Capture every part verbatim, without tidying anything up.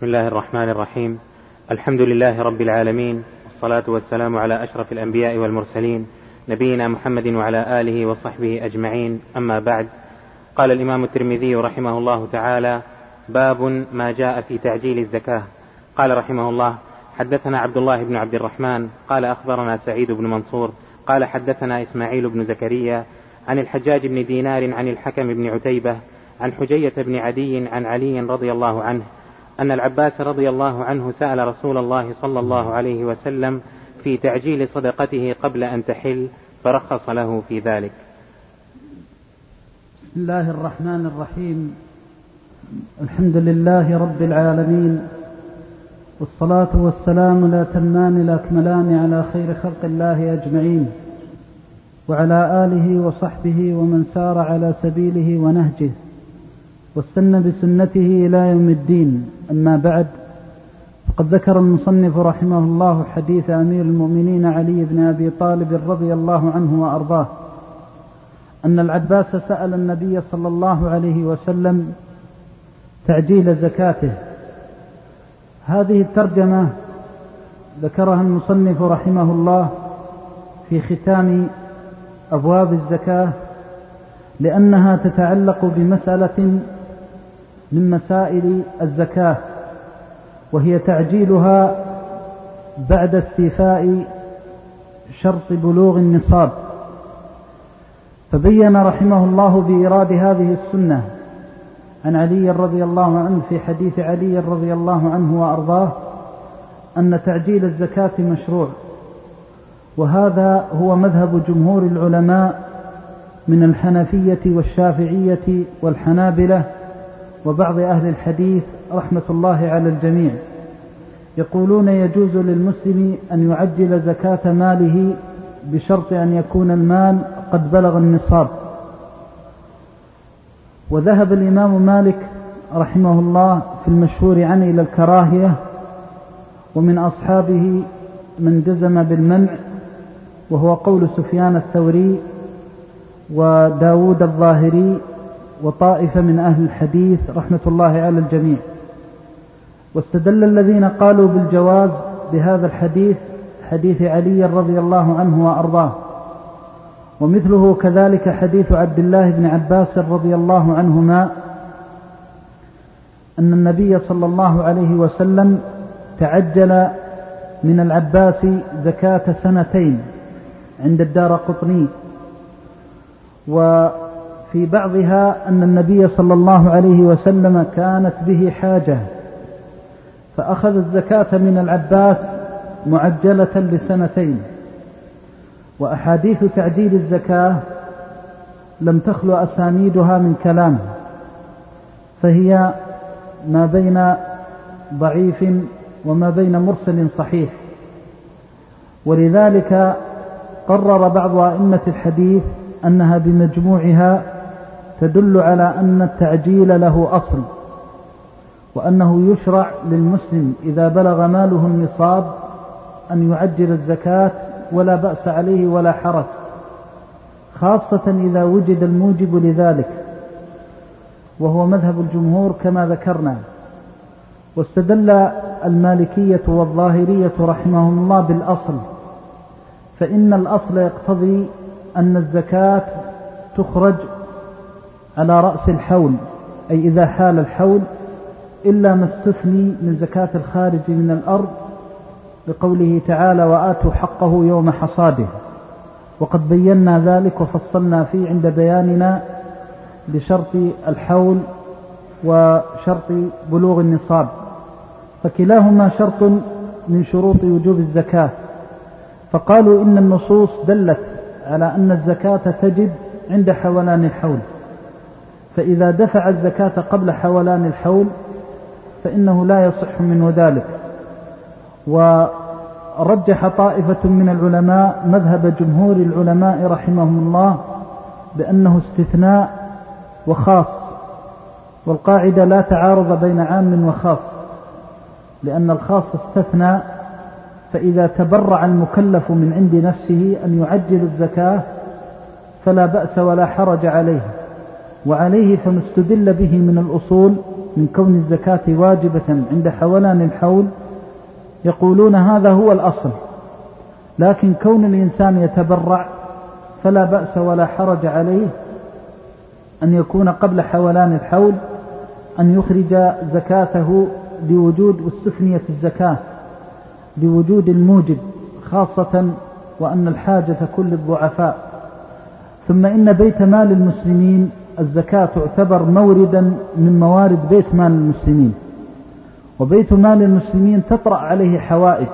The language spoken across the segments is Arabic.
بسم الله الرحمن الرحيم. الحمد لله رب العالمين، والصلاة والسلام على أشرف الأنبياء والمرسلين نبينا محمد وعلى آله وصحبه أجمعين، أما بعد. قال الإمام الترمذي رحمه الله تعالى: باب ما جاء في تعجيل الزكاة. قال رحمه الله: حدثنا عبد الله بن عبد الرحمن قال أخبرنا سعيد بن منصور قال حدثنا إسماعيل بن زكريا عن الحجاج بن دينار عن الحكم بن عتيبة عن حجية بن عدي عن علي رضي الله عنه أن العباس رضي الله عنه سأل رسول الله صلى الله عليه وسلم في تعجيل صدقته قبل أن تحل فرخص له في ذلك. بسم الله الرحمن الرحيم. الحمد لله رب العالمين، والصلاة والسلام لا تمان لا أكملان على خير خلق الله أجمعين، وعلى آله وصحبه ومن سار على سبيله ونهجه واستنى بسنته إلى يوم الدين. أما بعد، فقد ذكر المصنف رحمه الله حديث أمير المؤمنين علي بن أبي طالب رضي الله عنه وأرضاه أن العباس سأل النبي صلى الله عليه وسلم تعجيل زكاته. هذه الترجمة ذكرها المصنف رحمه الله في ختام أبواب الزكاة، لأنها تتعلق بمسألة من مسائل الزكاة، وهي تعجيلها بعد استيفاء شرط بلوغ النصاب. فبين رحمه الله بإيراد هذه السنة عن علي رضي الله عنه في حديث علي رضي الله عنه وأرضاه أن تعجيل الزكاة مشروع، وهذا هو مذهب جمهور العلماء من الحنفية والشافعية والحنابلة وبعض أهل الحديث رحمة الله على الجميع. يقولون يجوز للمسلم أن يعجل زكاة ماله بشرط أن يكون المال قد بلغ النصاب. وذهب الإمام مالك رحمه الله في المشهور عنه إلى الكراهية، ومن أصحابه من جزم بالمنع، وهو قول سفيان الثوري وداود الظاهري وطائفة من أهل الحديث رحمة الله على الجميع. واستدل الذين قالوا بالجواز بهذا الحديث حديث علي رضي الله عنه وأرضاه، ومثله كذلك حديث عبد الله بن عباس رضي الله عنهما أن النبي صلى الله عليه وسلم تعجل من العباس زكاة سنتين عند الدارقطني، وفي بعضها أن النبي صلى الله عليه وسلم كانت به حاجة فأخذ الزكاة من العباس معجلة لسنتين. وأحاديث تعجيل الزكاة لم تخلو أسانيدها من كلام، فهي ما بين ضعيف وما بين مرسل صحيح، ولذلك قرر بعض أئمة الحديث أنها بمجموعها تدل على أن التعجيل له أصل، وأنه يشرع للمسلم إذا بلغ ماله النصاب أن يعجل الزكاة ولا بأس عليه ولا حرج، خاصة إذا وجد الموجب لذلك، وهو مذهب الجمهور كما ذكرنا. واستدل المالكية والظاهرية رحمهم الله بالأصل، فإن الأصل يقتضي أن الزكاة تخرج على رأس الحول، أي إذا حال الحول، إلا ما استثني من زكاة الخارج من الأرض، لقوله تعالى: وآتوا حقه يوم حصاده. وقد بينا ذلك وفصلنا فيه عند بياننا لشرط الحول وشرط بلوغ النصاب، فكلاهما شرط من شروط وجوب الزكاة. فقالوا إن النصوص دلت على أن الزكاة تجب عند حولان الحول، فإذا دفع الزكاة قبل حولان الحول فإنه لا يصح منه ذلك. ورجح طائفة من العلماء مذهب جمهور العلماء رحمهم الله بأنه استثناء وخاص، والقاعدة لا تعارض بين عام وخاص، لأن الخاص استثنى، فإذا تبرع المكلف من عند نفسه أن يعجل الزكاة فلا بأس ولا حرج عليه. وعليه فما استدل به من الأصول من كون الزكاة واجبة عند حولان الحول يقولون هذا هو الأصل، لكن كون الإنسان يتبرع فلا بأس ولا حرج عليه أن يكون قبل حولان الحول أن يخرج زكاته لوجود واستثنية الزكاة لوجود الموجب، خاصة وأن الحاجة كل الضعفاء. ثم إن بيت مال المسلمين الزكاة تعتبر موردا من موارد بيت مال المسلمين، وبيت مال المسلمين تطرأ عليه حوائج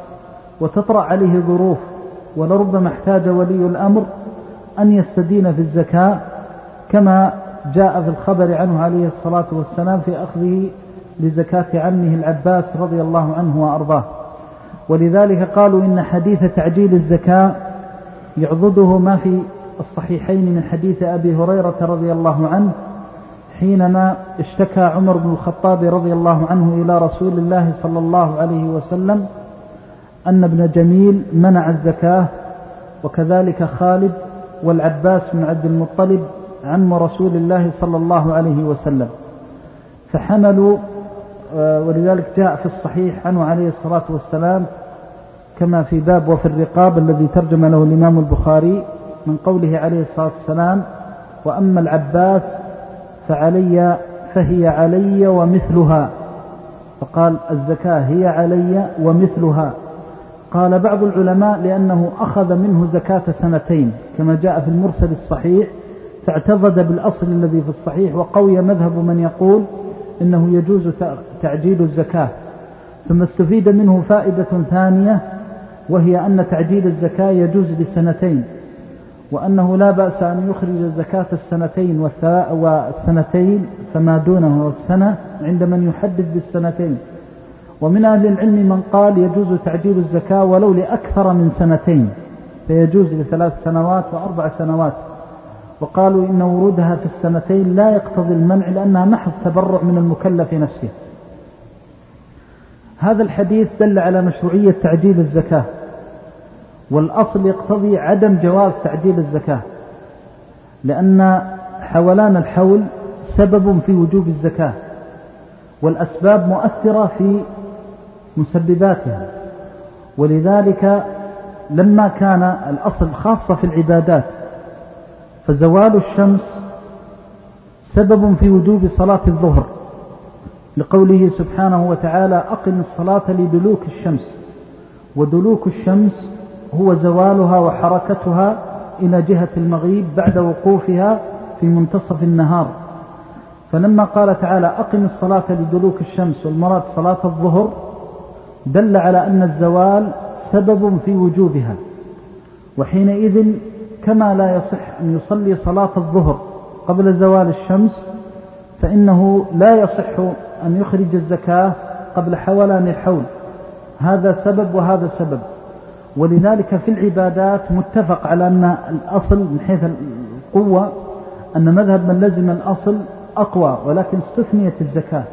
وتطرأ عليه ظروف، ولربما احتاج ولي الأمر أن يستدين في الزكاة كما جاء في الخبر عنه عليه الصلاة والسلام في أخذه لزكاة عمه العباس رضي الله عنه وأرضاه. ولذلك قالوا إن حديث تعجيل الزكاة يعضده ما في الصحيحين من حديث أبي هريرة رضي الله عنه حينما اشتكى عمر بن الخطاب رضي الله عنه إلى رسول الله صلى الله عليه وسلم أن ابن جميل منع الزكاة، وكذلك خالد والعباس بن عبد المطلب عم رسول الله صلى الله عليه وسلم، فحملوا. ولذلك جاء في الصحيح عنه عليه الصلاة والسلام كما في باب وفي الرقاب الذي ترجم له الإمام البخاري من قوله عليه الصلاة والسلام: وأما العباس فعلي فهي علي ومثلها، فقال الزكاة هي علي ومثلها. قال بعض العلماء لأنه أخذ منه زكاة سنتين كما جاء في المرسل الصحيح، فاعتضد بالأصل الذي في الصحيح، وقوي مذهب من يقول إنه يجوز تعجيل الزكاة. ثم استفيد منه فائدة ثانية، وهي أن تعجيل الزكاة يجوز لسنتين، وأنه لا بأس أن يخرج زكاة السنتين والسنتين فما دونه والسنة عند من يحدد بالسنتين. ومن أهل العلم من قال يجوز تعجيل الزكاة ولو لأكثر من سنتين، فيجوز لثلاث سنوات وأربع سنوات، وقالوا إن ورودها في السنتين لا يقتضي المنع لأنها محض تبرع من المكلف نفسه. هذا الحديث دل على مشروعية تعجيل الزكاة، والأصل يقتضي عدم جواز تعجيل الزكاة، لأن حولان الحول سبب في وجوب الزكاة، والأسباب مؤثرة في مسبباتها. ولذلك لما كان الأصل خاصة في العبادات، فزوال الشمس سبب في وجوب صلاة الظهر، لقوله سبحانه وتعالى: أقم الصلاة لدلوك الشمس. ودلوك الشمس هو زوالها وحركتها إلى جهة المغيب بعد وقوفها في منتصف النهار. فلما قال تعالى: أقم الصلاة لدلوك الشمس، والمراد صلاة الظهر، دل على أن الزوال سبب في وجوبها. وحينئذ كما لا يصح أن يصلي صلاة الظهر قبل زوال الشمس، فإنه لا يصح أن يخرج الزكاة قبل حولان الحول. هذا سبب وهذا سبب. ولذلك في العبادات متفق على أن الأصل من حيث القوة أن مذهب من لزم الأصل أقوى، ولكن استثنيت الزكاة.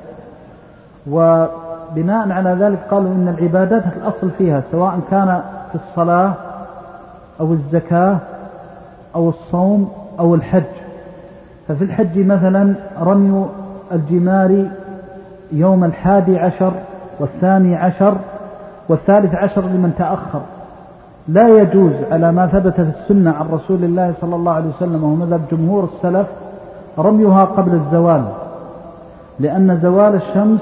وبناء على ذلك قالوا إن العبادات الأصل فيها سواء كان في الصلاة أو الزكاة أو الصوم أو الحج. ففي الحج مثلا رمي الجمار يوم الحادي عشر والثاني عشر والثالث عشر لمن تأخر، لا يجوز على ما ثبت في السنة عن رسول الله صلى الله عليه وسلم وهو مذهب جمهور السلف رميها قبل الزوال، لأن زوال الشمس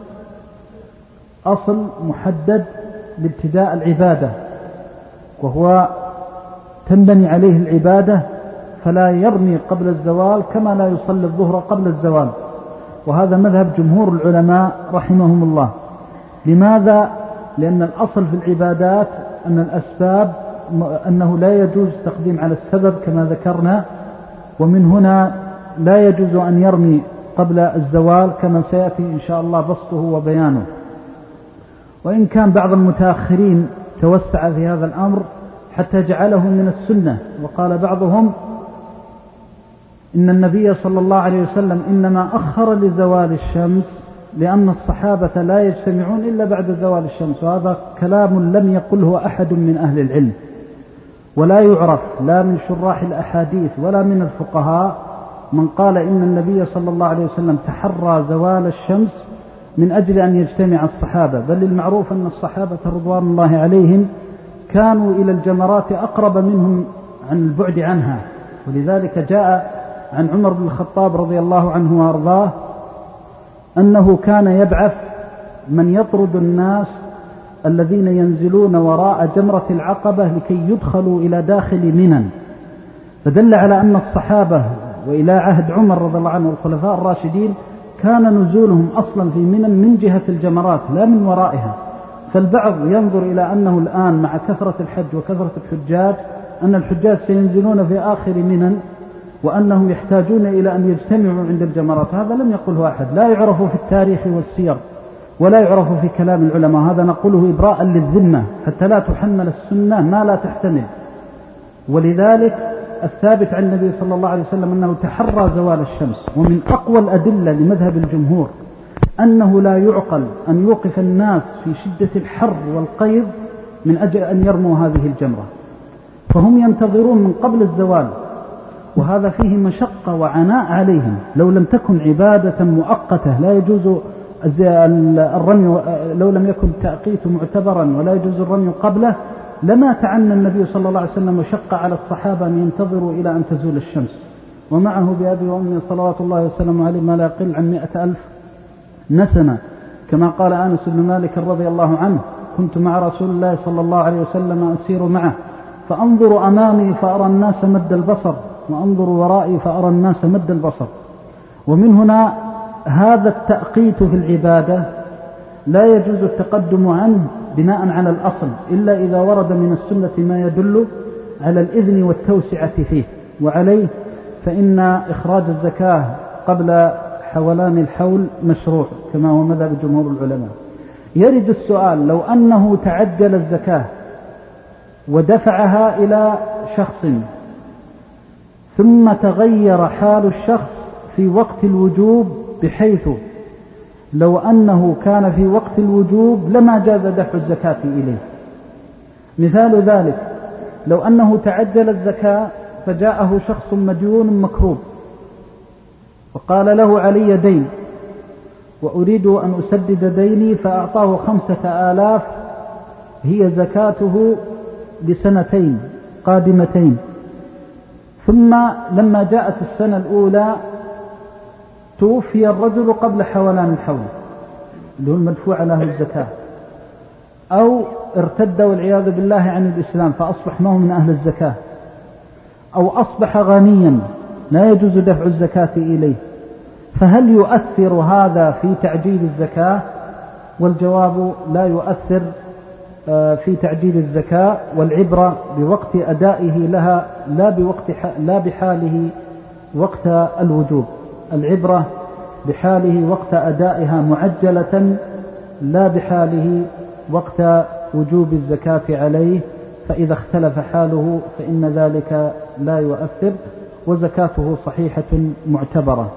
أصل محدد لابتداء العبادة، وهو تنبني عليه العبادة، فلا يرمي قبل الزوال كما لا يصلي الظهر قبل الزوال. وهذا مذهب جمهور العلماء رحمهم الله. لماذا؟ لأن الأصل في العبادات أن الأسباب أنه لا يجوز تقديم على السبب كما ذكرنا، ومن هنا لا يجوز أن يرمي قبل الزوال كما سيأتي إن شاء الله بسطه وبيانه. وإن كان بعض المتأخرين توسع في هذا الأمر حتى جعله من السنة، وقال بعضهم إن النبي صلى الله عليه وسلم إنما أخر لزوال الشمس لأن الصحابة لا يجتمعون إلا بعد زوال الشمس. وهذا كلام لم يقله أحد من أهل العلم، ولا يعرف لا من شراح الأحاديث ولا من الفقهاء من قال إن النبي صلى الله عليه وسلم تحرى زوال الشمس من أجل أن يجتمع الصحابة، بل المعروف أن الصحابة رضوان الله عليهم كانوا إلى الجمرات أقرب منهم عن البعد عنها، ولذلك جاء عن عمر بن الخطاب رضي الله عنه وأرضاه أنه كان يبعث من يطرد الناس الذين ينزلون وراء جمرة العقبة لكي يدخلوا إلى داخل منى، فدل على أن الصحابة وإلى عهد عمر رضي الله عنه والخلفاء الراشدين كان نزولهم أصلا في منى من جهة الجمرات لا من ورائها. فالبعض ينظر إلى أنه الآن مع كثرة الحج وكثرة الحجاج أن الحجاج سينزلون في آخر منى وأنهم يحتاجون إلى أن يجتمعوا عند الجمرات، هذا لم يقله أحد، لا يعرف في التاريخ والسير ولا يعرف في كلام العلماء، هذا نقوله إبراء للذمة حتى لا تحمل السنة ما لا تحتمل. ولذلك الثابت عن النبي صلى الله عليه وسلم أنه تحرى زوال الشمس، ومن أقوى الأدلة لمذهب الجمهور أنه لا يعقل أن يوقف الناس في شدة الحر والقيض من أجل أن يرموا هذه الجمرة، فهم ينتظرون من قبل الزوال، وهذا فيه مشقة وعناء عليهم. لو لم تكن عبادة مؤقتة لا يجوز الرمي، لو لم يكن التأقيت معتبرا ولا يجوز الرمي قبله لما تعنى النبي صلى الله عليه وسلم وشق على الصحابة أن ينتظروا إلى أن تزول الشمس، ومعه بأبي وأمي صلوات الله وسلم عليه ما لا يقل عن مئة ألف نسمة، كما قال أنس بن مالك رضي الله عنه: كنت مع رسول الله صلى الله عليه وسلم أسير معه فأنظر أمامي فأرى الناس مد البصر وأنظر ورائي فأرى الناس مد البصر. ومن هنا هذا التأقيت في العبادة لا يجوز التقدم عنه بناء على الأصل إلا إذا ورد من السنة ما يدل على الإذن والتوسعة فيه، وعليه فإن إخراج الزكاة قبل حولان الحول مشروع كما هو مذهب جمهور العلماء. يرد السؤال: لو أنه تعجل الزكاة ودفعها إلى شخص ثم تغير حال الشخص في وقت الوجوب بحيث لو أنه كان في وقت الوجوب لما جاز دفع الزكاة إليه. مثال ذلك: لو أنه تعجل الزكاة فجاءه شخص مديون مكروب وقال له: علي دين وأريد أن أسدد ديني، فأعطاه خمسة آلاف هي زكاته لسنتين قادمتين، ثم لما جاءت السنة الأولى توفي الرجل قبل حولان الحول اللي هو المدفوع له الزكاة، أو ارتد والعياذ بالله عن الإسلام فأصبح ما هو من أهل الزكاة، أو أصبح غنيا لا يجوز دفع الزكاة إليه، فهل يؤثر هذا في تعجيل الزكاة؟ والجواب: لا يؤثر في تعجيل الزكاة، والعبرة بوقت أدائه لها لا بوقت لا بحاله وقت الوجوب، العبرة بحاله وقت أدائها معجلة لا بحاله وقت وجوب الزكاة عليه، فإذا اختلف حاله فإن ذلك لا يؤثر وزكاته صحيحة معتبرة.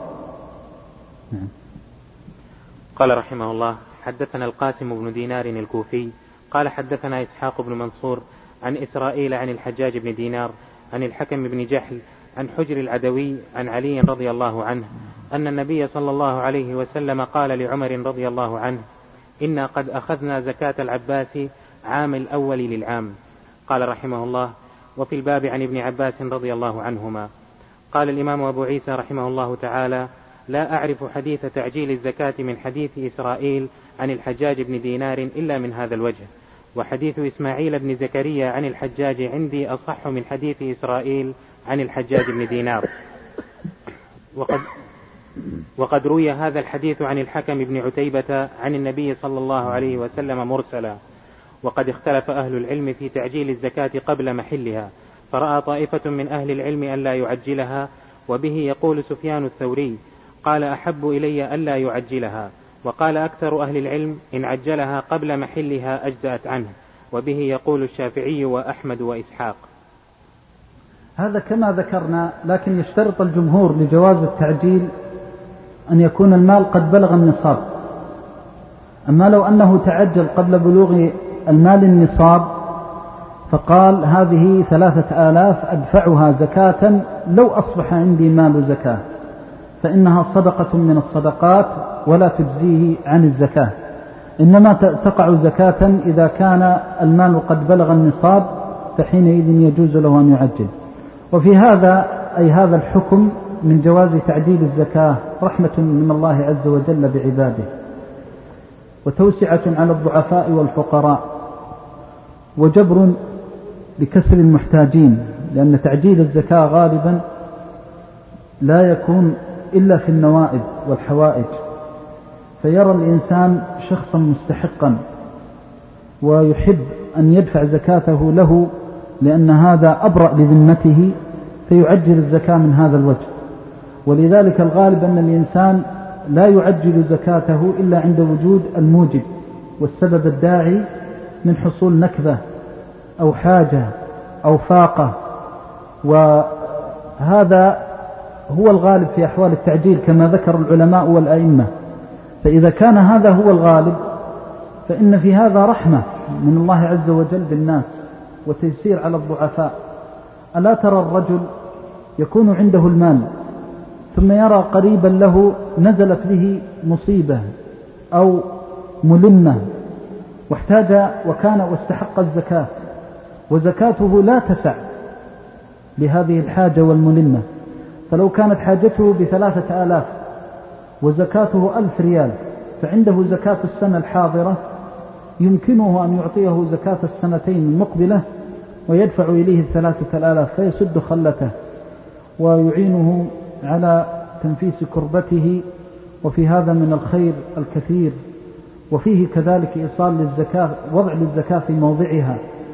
قال رحمه الله: حدثنا القاسم بن دينار الكوفي قال حدثنا إسحاق بن منصور عن إسرائيل عن الحجاج بن دينار عن الحكم بن جحل عن حجر العدوي عن علي رضي الله عنه أن النبي صلى الله عليه وسلم قال لعمر رضي الله عنه: إنا قد أخذنا زكاة العباس عام الأول للعام. قال رحمه الله: وفي الباب عن ابن عباس رضي الله عنهما. قال الإمام أبو عيسى رحمه الله تعالى: لا أعرف حديث تعجيل الزكاة من حديث إسرائيل عن الحجاج بن دينار إلا من هذا الوجه، وحديث إسماعيل بن زكريا عن الحجاج عندي أصح من حديث إسرائيل عن الحجاج بن دينار. وقد, وقد روي هذا الحديث عن الحكم بن عتيبة عن النبي صلى الله عليه وسلم مرسلا. وقد اختلف أهل العلم في تعجيل الزكاة قبل محلها، فرأى طائفة من أهل العلم ألا يعجلها، وبه يقول سفيان الثوري قال: أحب إلي ألا يعجلها. وقال أكثر أهل العلم: إن عجلها قبل محلها أجزأت عنه، وبه يقول الشافعي وأحمد وإسحاق. هذا كما ذكرنا، لكن يشترط الجمهور لجواز التعجيل أن يكون المال قد بلغ النصاب. أما لو أنه تعجل قبل بلوغ المال النصاب فقال: هذه ثلاثة آلاف أدفعها زكاة لو أصبح عندي مال زكاة، فإنها صدقة من الصدقات ولا تجزيه عن الزكاة، إنما تقع زكاة إذا كان المال قد بلغ النصاب، فحينئذ يجوز له أن يعجل. وفي هذا أي هذا الحكم من جواز تعجيل الزكاة رحمة من الله عز وجل بعباده، وتوسعة على الضعفاء والفقراء، وجبر لكسر المحتاجين، لأن تعجيل الزكاة غالبا لا يكون إلا في النوائب والحوائج، فيرى الإنسان شخصا مستحقا ويحب أن يدفع زكاته له لأن هذا أبرأ لذمته، فيعجل الزكاة من هذا الوجه. ولذلك الغالب أن الإنسان لا يعجل زكاته إلا عند وجود الموجب والسبب الداعي من حصول نكبة أو حاجة أو فاقة، وهذا هو الغالب في أحوال التعجيل كما ذكر العلماء والأئمة. فإذا كان هذا هو الغالب فإن في هذا رحمة من الله عز وجل بالناس وتيسير على الضعفاء. ألا ترى الرجل يكون عنده المال ثم يرى قريبا له نزلت به مصيبة أو ملمة واحتاج وكان واستحق الزكاة، وزكاته لا تسع لهذه الحاجة والملمة، فلو كانت حاجته بثلاثة آلاف وزكاته ألف ريال، فعنده زكاة السنة الحاضرة يمكنه أن يعطيه زكاة السنتين المقبلة ويدفع إليه الثلاثة الآلاف فيسد خلته ويعينه على تنفيس كربته. وفي هذا من الخير الكثير، وفيه كذلك إيصال للزكاة، وضع للزكاة في موضعها،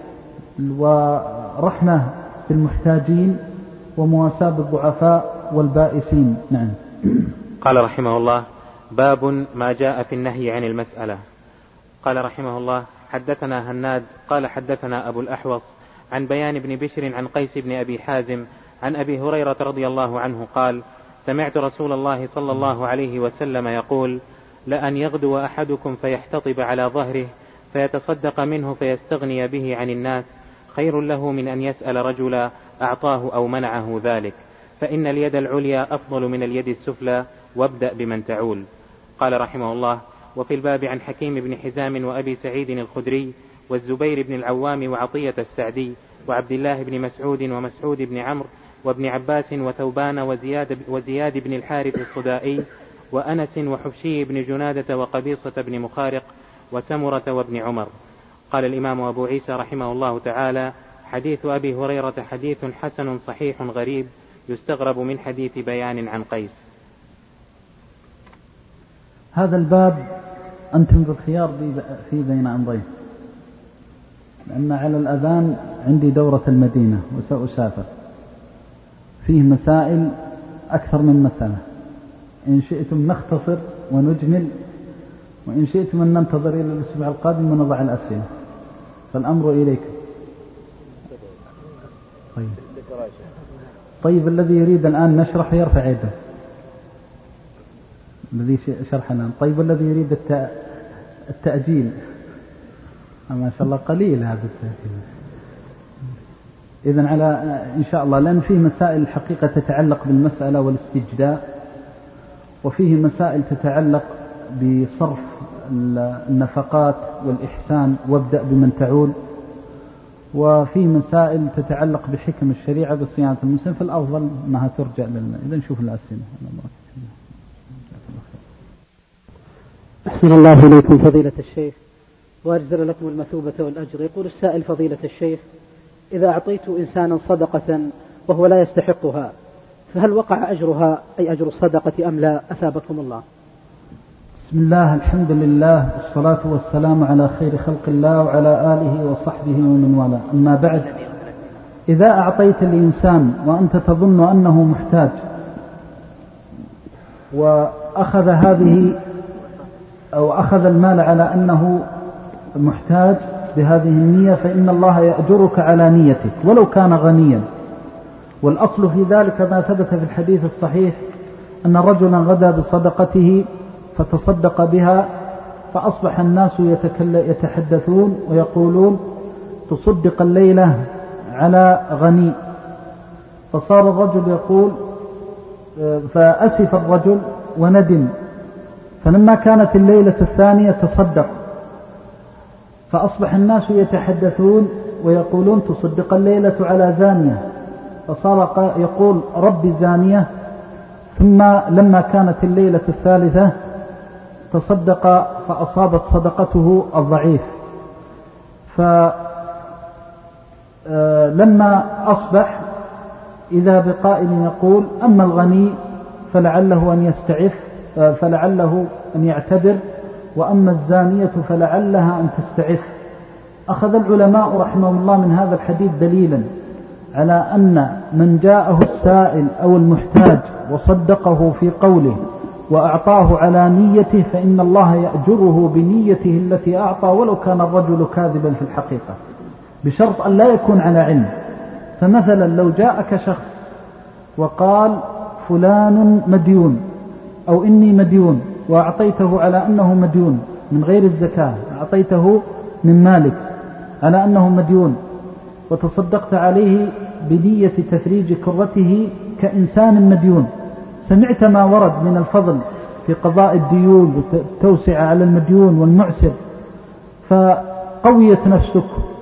ورحمة بالمحتاجين ومواساة بالضعفاء والبائسين. نعم. قال رحمه الله: باب ما جاء في النهي عن المسألة. قال رحمه الله: حدثنا هناد قال حدثنا أبو الأحوص عن بيان بن بشر عن قيس بن أبي حازم عن أبي هريرة رضي الله عنه قال: سمعت رسول الله صلى الله عليه وسلم يقول: لأن يغدو أحدكم فيحتطب على ظهره فيتصدق منه فيستغني به عن الناس خير له من أن يسأل رجلا أعطاه أو منعه ذلك، فإن اليد العليا أفضل من اليد السفلى، وابدأ بمن تعول. قال رحمه الله: وفي الباب عن حكيم بن حزام وأبي سعيد الخدري والزبير بن العوام وعطية السعدي وعبد الله بن مسعود ومسعود بن عمرو وابن عباس وثوبان وزياد, وزياد بن الحارث الصدائي وأنس وحبشي بن جنادة وقبيصة بن مخارق وسمرة وابن عمر. قال الإمام أبو عيسى رحمه الله تعالى: حديث أبي هريرة حديث حسن صحيح غريب يستغرب من حديث بيان عن قيس. هذا الباب أنتم بالخيار في بين أمرين، لأن على الأذان عندي دورة المدينة وسأسافر، فيه مسائل أكثر من مسألة، إن شئتم نختصر ونجمل، وإن شئتم أن ننتظر إلى الأسبوع القادم ونضع الأسئلة، فالأمر إليكم. طيب. طيب الذي يريد الآن نشرح يرفع يده، الذي شرحنا. طيب الذي يريد التأجيل، ما شاء الله قليل هذا التأجيل. إذن على إن شاء الله، لأن فيه مسائل الحقيقة تتعلق بالمسألة والاستجداء، وفيه مسائل تتعلق بصرف النفقات والإحسان، وابدأ بمن تعول، وفيه مسائل تتعلق بحكم الشريعة بصيانة المسلم، فالأفضل أنها ترجع لنا. إذا نشوف الأسئلة. أحسن الله إليكم فضيلة الشيخ وأجزل لكم المثوبة والأجر. يقول السائل: فضيلة الشيخ، إذا أعطيت إنسانا صدقة وهو لا يستحقها فهل وقع أجرها أي أجر الصدقة أم لا؟ أثابكم الله. بسم الله، الحمد لله، والصلاة والسلام على خير خلق الله وعلى آله وصحبه ومن والاه. أما بعد، إذا أعطيت الإنسان وأنت تظن أنه محتاج وأخذ هذه أو أخذ المال على أنه محتاج بهذه النية، فإن الله يأجرك على نيتك ولو كان غنيا. والأصل في ذلك ما ثبت في الحديث الصحيح أن رجلا غدا بصدقته فتصدق بها، فأصبح الناس يتحدثون ويقولون: تصدق الليلة على غني. فصار الرجل يقول: فأسف الرجل وندم، فلما كانت الليلة الثانية تصدق، فأصبح الناس يتحدثون ويقولون تصدق الليلة على زانية، فصار يقول ربي زانية. ثم لما كانت الليلة الثالثة تصدق فأصابت صدقته الضعيف، فلما أصبح إذا بقائل يقول أما الغني فلعله أن يستعف فلعله أن يعتبر، وأما الزانية فلعلها أن تستعف. أخذ العلماء رحمهم الله من هذا الحديث دليلا على أن من جاءه السائل أو المحتاج وصدقه في قوله وأعطاه على نيته فإن الله يأجره بنيته التي أعطى ولو كان الرجل كاذبا في الحقيقة، بشرط أن لا يكون على علم. فمثلا لو جاءك شخص وقال فلان مديون أو إني مديون، وأعطيته على أنه مديون من غير الزكاة، أعطيته من مالك على أنه مديون وتصدقت عليه بنية تفريج كرته كإنسان مديون، سمعت ما ورد من الفضل في قضاء الديون والتوسع على المديون والمعسر، فقويت نفسك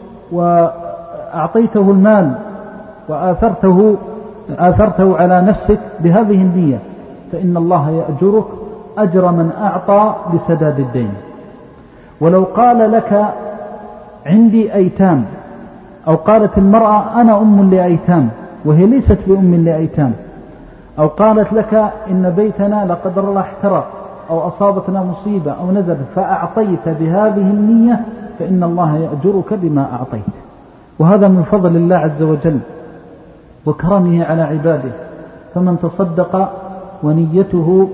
وأعطيته المال وآثرته آثرته على نفسك بهذه النية، فإن الله يأجرك أجر من أعطى لسداد الدين. ولو قال لك عندي أيتام، أو قالت المرأة أنا أم لأيتام وهي ليست بأم لأيتام، أو قالت لك إن بيتنا لقدر الله احترق أو أصابتنا مصيبة أو نزل، فأعطيت بهذه النية فإن الله يأجرك بما أعطيت. وهذا من فضل الله عز وجل وكرمه على عباده. فمن تصدق ونيته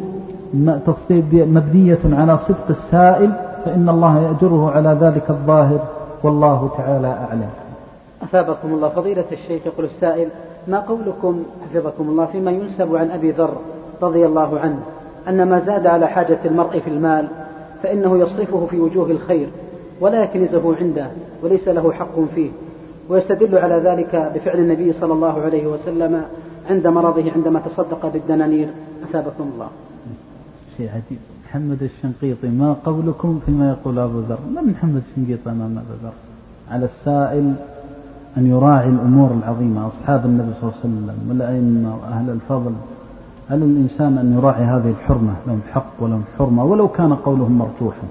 مبنية على صدق السائل فإن الله يأجره على ذلك الظاهر، والله تعالى أعلم. أثابكم الله. فضيلة الشيخ، يقول السائل: ما قولكم حفظكم الله فيما ينسب عن أبي ذر رضي الله عنه أن ما زاد على حاجة المرء في المال فإنه يصرفه في وجوه الخير ولا يكنزه عنده وليس له حق فيه، ويستدل على ذلك بفعل النبي صلى الله عليه وسلم عند مرضه عندما تصدق بالدنانير؟ أثابكم الله. شيء عجيب. محمد الشنقيطي: ما قولكم فيما يقول أبو ذر؟ من محمد الشنقيطي أمام أبو ذر؟ على السائل أن يراعي الأمور العظيمة، أصحاب النبي صلى الله عليه وسلم والأئمة وأهل الفضل، على الإنسان أن يراعي هذه الحرمة، لهم حق ولهم حرمة ولو كان قولهم مرجوحا.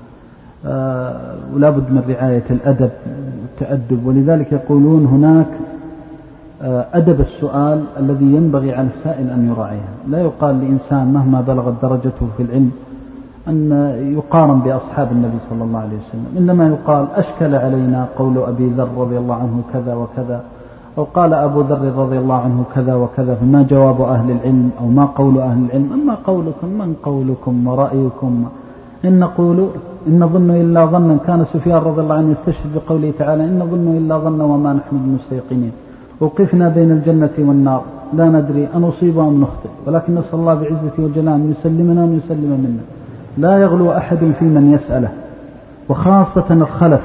آه ولا بد من رعاية الأدب والتأدب، ولذلك يقولون هناك آه أدب السؤال الذي ينبغي على السائل أن يراعيها. لا يقال لإنسان مهما بلغت درجته في العلم أن يقارن بأصحاب النبي صلى الله عليه وسلم، إنما يقال أشكل علينا قول أبي ذر رضي الله عنه كذا وكذا، أو قال أبو ذر رضي الله عنه كذا وكذا، فما جواب أهل العلم أو ما قول أهل العلم؟ أما قولكم من قولكم ورأيكم إن نقول إن ظن إلا ظنا. كان سفيان رضي الله عنه يستشهد بقوله تعالى: إن ظن إلا ظنا وما نحن بمستيقنين، وقفنا بين الجنة والنار لا ندري أن نصيب أم نخطئ، ولكن نسأل الله بعزته وجلاله أن يسلمنا أن يسلم منا. لا يغلو أحد في من يسأله، وخاصة الخلف،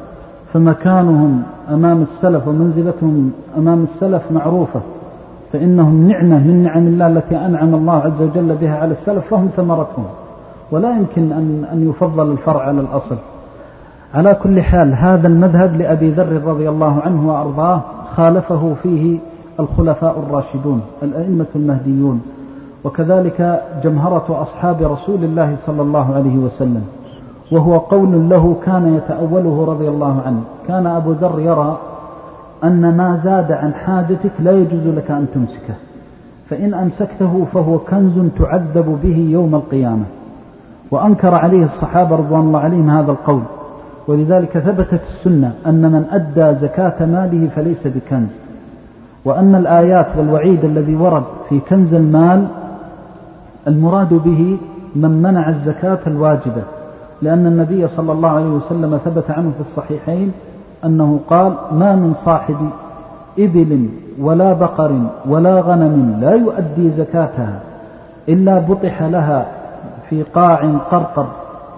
فمكانهم أمام السلف ومنزلتهم أمام السلف معروفة، فإنهم نعمة من نعم الله التي أنعم الله عز وجل بها على السلف، فهم ثمرتهم، ولا يمكن أن أن يفضل الفرع على الأصل. على كل حال هذا المذهب لأبي ذر رضي الله عنه وأرضاه خالفه فيه الخلفاء الراشدون الأئمة المهديون، وكذلك جمهرة أصحاب رسول الله صلى الله عليه وسلم، وهو قول له كان يتأوله رضي الله عنه. كان أبو ذر يرى أن ما زاد عن حاجتك لا يجوز لك أن تمسكه، فإن أمسكته فهو كنز تعذب به يوم القيامة، وأنكر عليه الصحابة رضوان الله عليهم هذا القول. ولذلك ثبتت السنة أن من أدى زكاة ماله فليس بكنز، وأن الآيات والوعيد الذي ورد في كنز المال المراد به من منع الزكاة الواجبة، لأن النبي صلى الله عليه وسلم ثبت عنه في الصحيحين أنه قال: ما من صاحب إبل ولا بقر ولا غنم لا يؤدي زكاتها إلا بطح لها في قاع قرقر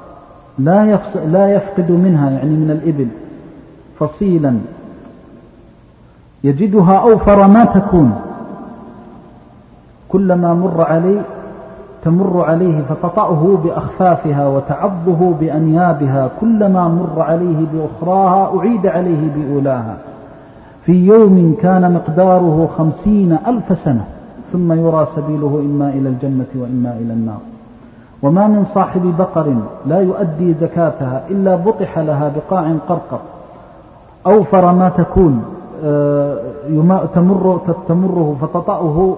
لا لا يفقد منها، يعني من الإبل، فصيلا يجدها أوفر ما تكون كلما مر عليه تمر عليه فتطأه بأخفافها وتعضه بأنيابها، كلما مر عليه بأخراها أعيد عليه بأولاها، في يوم كان مقداره خمسين ألف سنة، ثم يرى سبيله إما إلى الجنة وإما إلى النار. وما من صاحب بقر لا يؤدي زكاتها إلا بطح لها بقاع قرقر أوفر ما تكون تمر تمره فتطأه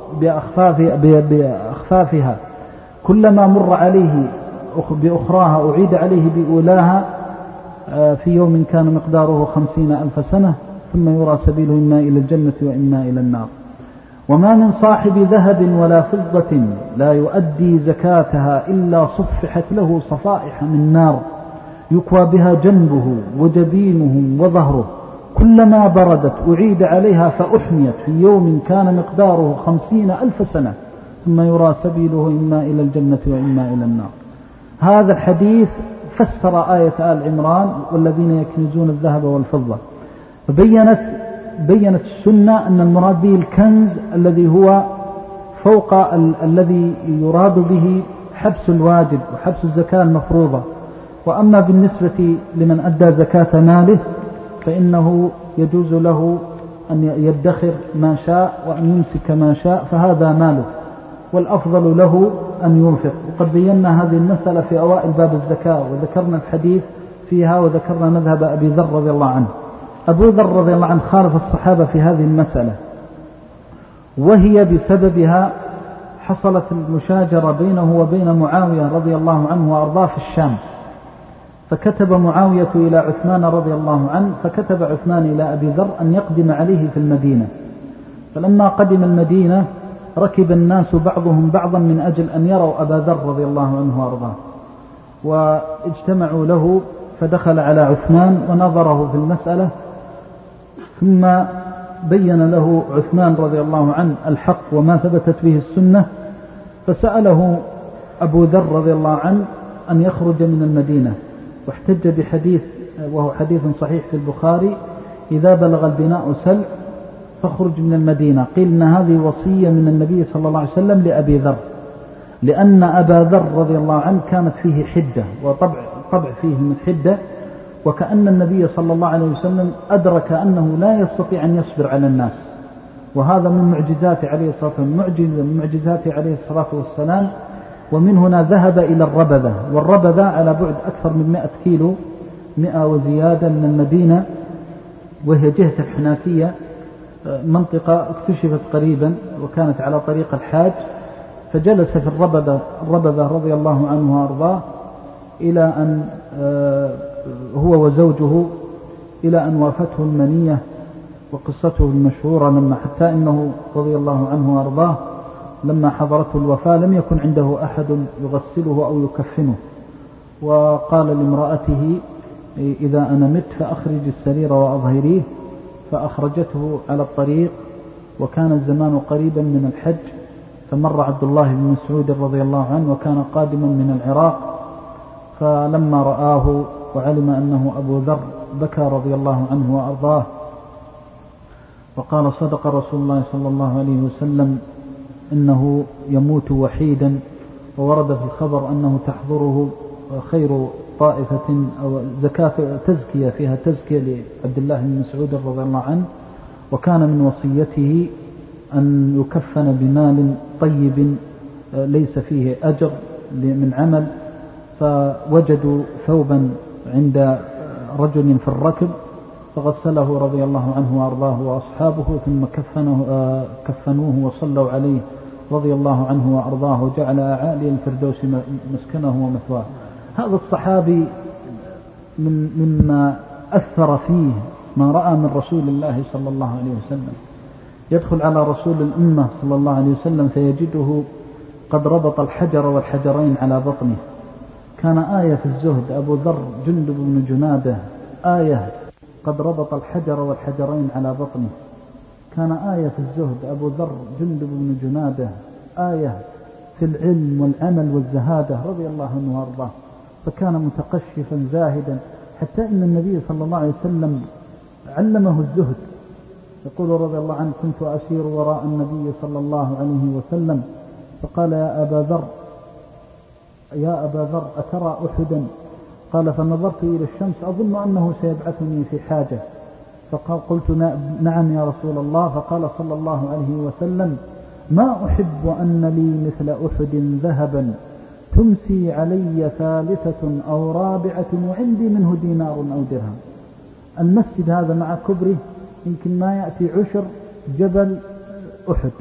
بأخفافها، كلما مر عليه بأخراها أعيد عليه بأولاها، في يوم كان مقداره خمسين ألف سنة، ثم يرى سبيله إما إلى الجنة وإما إلى النار. وما من صاحب ذهب ولا فضة لا يؤدي زكاتها إلا صفحت له صفائح من نار يكوى بها جنبه وجبينه وظهره، كلما بردت أعيد عليها فأحميت، في يوم كان مقداره خمسين ألف سنة، ثم يرى سبيله إما إلى الجنة وإما إلى النار. هذا الحديث فسر آية آل عمران والذين يكنزون الذهب والفضة، فبينت بينت السنة أن المراد به الكنز الذي هو فوق ال الذي يراد به حبس الواجب وحبس الزكاة المفروضة. وأما بالنسبة لمن أدى زكاة ماله فإنه يجوز له أن يدخر ما شاء وأن يمسك ما شاء، فهذا ماله، والأفضل له أن ينفق. وقد بينا هذه المسألة في أوائل باب الزكاة وذكرنا الحديث فيها، وذكرنا مذهب أبي ذر رضي الله عنه. أبو ذر رضي الله عنه خالف الصحابة في هذه المسألة، وهي بسببها حصلت المشاجرة بينه وبين معاوية رضي الله عنه وأرضاه في الشام، فكتب معاوية إلى عثمان رضي الله عنه، فكتب عثمان إلى أبي ذر أن يقدم عليه في المدينة. فلما قدم المدينة ركب الناس بعضهم بعضا من أجل أن يروا أبا ذر رضي الله عنه وأرضاه، واجتمعوا له، فدخل على عثمان ونظره في المسألة، ثم بين له عثمان رضي الله عنه الحق وما ثبتت به السنة، فسأله أبو ذر رضي الله عنه أن يخرج من المدينة، واحتج بحديث وهو حديث صحيح في البخاري: إذا بلغ البناء سل فاخرج من المدينة. قيل إن هذه وصية من النبي صلى الله عليه وسلم لأبي ذر، لأن أبا ذر رضي الله عنه كانت فيه حدة وطبع طبع فيه من حدة، وكأن النبي صلى الله عليه وسلم أدرك أنه لا يستطيع أن يصبر على الناس، وهذا من معجزات عليه الصلاة والسلام، معجزة من معجزات عليه الصلاة والسلام. ومن هنا ذهب إلى الربذة، والربذة على بعد أكثر من مئة كيلو، مئة وزيادة من المدينة، وهي جهة الحنافية، منطقة اكتشفت قريبا وكانت على طريق الحاج. فجلس في الربذة الربذة رضي الله عنه وأرضاه إلى أن هو وزوجه إلى أن وافته المنية، وقصته المشهورة لما حتى إنه رضي الله عنه وأرضاه لما حضرته الوفاة لم يكن عنده أحد يغسله أو يكفنه، وقال لامرأته: إذا أنا مت فأخرج السرير وأظهريه، فأخرجته على الطريق، وكان الزمان قريبا من الحج، فمر عبد الله بن مسعود رضي الله عنه وكان قادما من العراق، فلما رآه وعلم أنه أبو ذر بكى رضي الله عنه وأرضاه، وقال: صدق رسول الله صلى الله عليه وسلم إنه يموت وحيدا، وورد في الخبر أنه تحضره خير طائفة أو زكاة تزكية فيها تزكية لعبد الله بن مسعود رضي الله عنه، وكان من وصيته أن يكفن بمال طيب ليس فيه أجر من عمل. فوجدوا ثوبا عند رجل في الركب فغسله رضي الله عنه وأرضاه وأصحابه، ثم كفنه كفنوه وصلوا عليه رضي الله عنه وأرضاه، وجعل أعالي الفردوس مسكنه ومثواه. هذا الصحابي من مما أثر فيه ما رأى من رسول الله صلى الله عليه وسلم، يدخل على رسول الأمة صلى الله عليه وسلم فيجده قد ربط الحجر والحجرين على بطنه. كان آية في الزهد أبو ذر جندب بن جنادة، آية قد ربط الحجر والحجرين على بطنه. كان آية في الزهد أبو ذر جندب بن جنادة، آية في العلم والعمل والزهادة رضي الله عنه وارضاه، فكان متقشفا زاهدا، حتى إن النبي صلى الله عليه وسلم علمه الزهد. يقول رضي الله عنه: كنت أسير وراء النبي صلى الله عليه وسلم فقال يا أبا ذر يا أبا ذر أترى أحدا؟ قال فنظرت إلى الشمس أظن أنه سيبعثني في حاجة. فقال قلت نعم يا رسول الله. فقال صلى الله عليه وسلم ما أحب أن لي مثل أحد ذهبا تمسي علي ثالثة أو رابعة وعندي منه دينار أو درهم. المسجد هذا مع كبره يمكن ما يأتي عشر جبل أحد.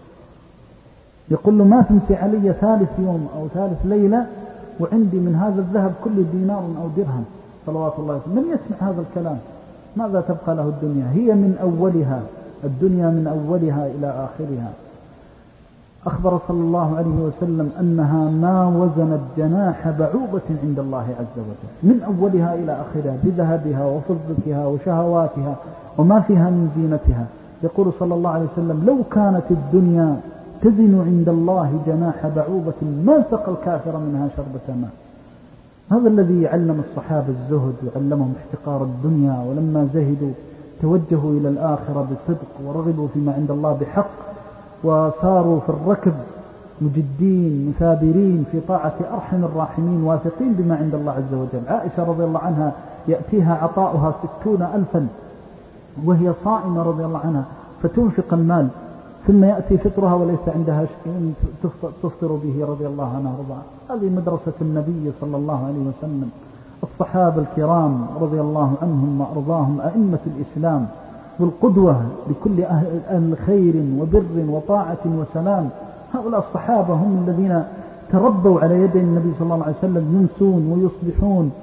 يقول له ما تمسي علي ثالث يوم أو ثالث ليلة وعندي من هذا الذهب كل دينار أو درهم صلوات الله عليه. من يسمع هذا الكلام ماذا تبقى له الدنيا؟ هي من أولها الدنيا من أولها إلى آخرها. أخبر صلى الله عليه وسلم أنها ما وزنت جناح بعوضة عند الله عز وجل من أولها إلى آخرها بذهبها وفضتها وشهواتها وما فيها من زينتها. يقول صلى الله عليه وسلم لو كانت الدنيا تزن عند الله جناح بعوضة ما سقى الكافر منها شربة ماء. هذا الذي علم الصحابة الزهد وعلمهم احتقار الدنيا، ولما زهدوا توجهوا إلى الآخرة بصدق ورغبوا فيما عند الله بحق، وصاروا في الركب مجدين مثابرين في طاعة أرحم الراحمين واثقين بما عند الله عز وجل. عائشة رضي الله عنها يأتيها عطاؤها ستون ألفا وهي صائمة رضي الله عنها فتنفق المال ثم يأتي فطرها وليس عندها شيء تفطر به رضي الله عنها رضا. هذه مدرسة النبي صلى الله عليه وسلم. الصحابة الكرام رضي الله عنهم وأرضاهم أئمة الإسلام والقدوة لكل أهل خير وبر وطاعة وسلام. هؤلاء الصحابة هم الذين تربوا على يد النبي صلى الله عليه وسلم يمسون ويصبحون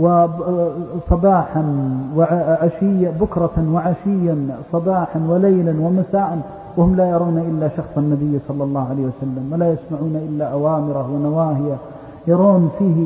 وصباحا وعشيا بكرة وعشيا صباحا وليلا ومساء وهم لا يرون إلا شخص النبي صلى الله عليه وسلم ولا يسمعون إلا أوامره ونواهيه. يرون فيه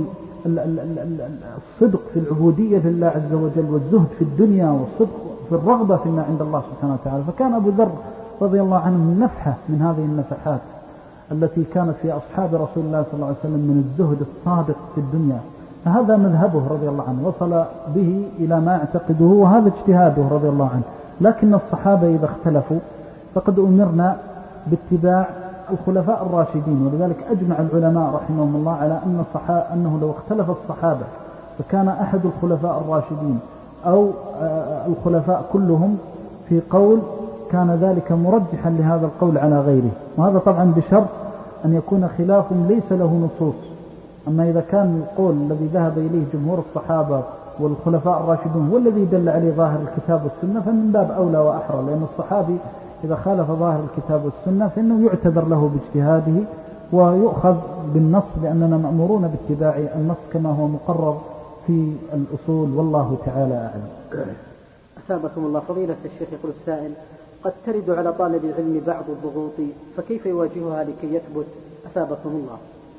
الصدق في العبودية لله عز وجل والزهد في الدنيا والصدق في الرغبة فيما عند الله سبحانه وتعالى. فكان أبو ذر رضي الله عنه نفحة من هذه النفحات التي كانت في أصحاب رسول الله صلى الله عليه وسلم من الزهد الصادق في الدنيا. فهذا مذهبه رضي الله عنه وصل به إلى ما اعتقده وهذا اجتهاده رضي الله عنه. لكن الصحابة إذا اختلفوا فقد أمرنا باتباع الخلفاء الراشدين، ولذلك أجمع العلماء رحمهم الله على أن أنه لو اختلف الصحابة فكان أحد الخلفاء الراشدين أو الخلفاء كلهم في قول كان ذلك مرجحا لهذا القول على غيره، وهذا طبعا بشرط أن يكون خلاف ليس له نصوص. أما إذا كان القول الذي ذهب إليه جمهور الصحابة والخلفاء الراشدون هو الذي دل عليه ظاهر الكتاب والسنة فمن باب أولى وأحرى، لأن الصحابي إذا خالف ظاهر الكتاب والسنة فإنه يعتذر له باجتهاده ويؤخذ بالنص، لأننا مأمورون باتباع النص كما هو مقرر في الأصول، والله تعالى أعلم. أثابكم الله. فضيلة الشيخ يقول السائل قد ترد على طالب العلم بعض الضغوط فكيف يواجهها لكي يثبت؟ أثابكم الله.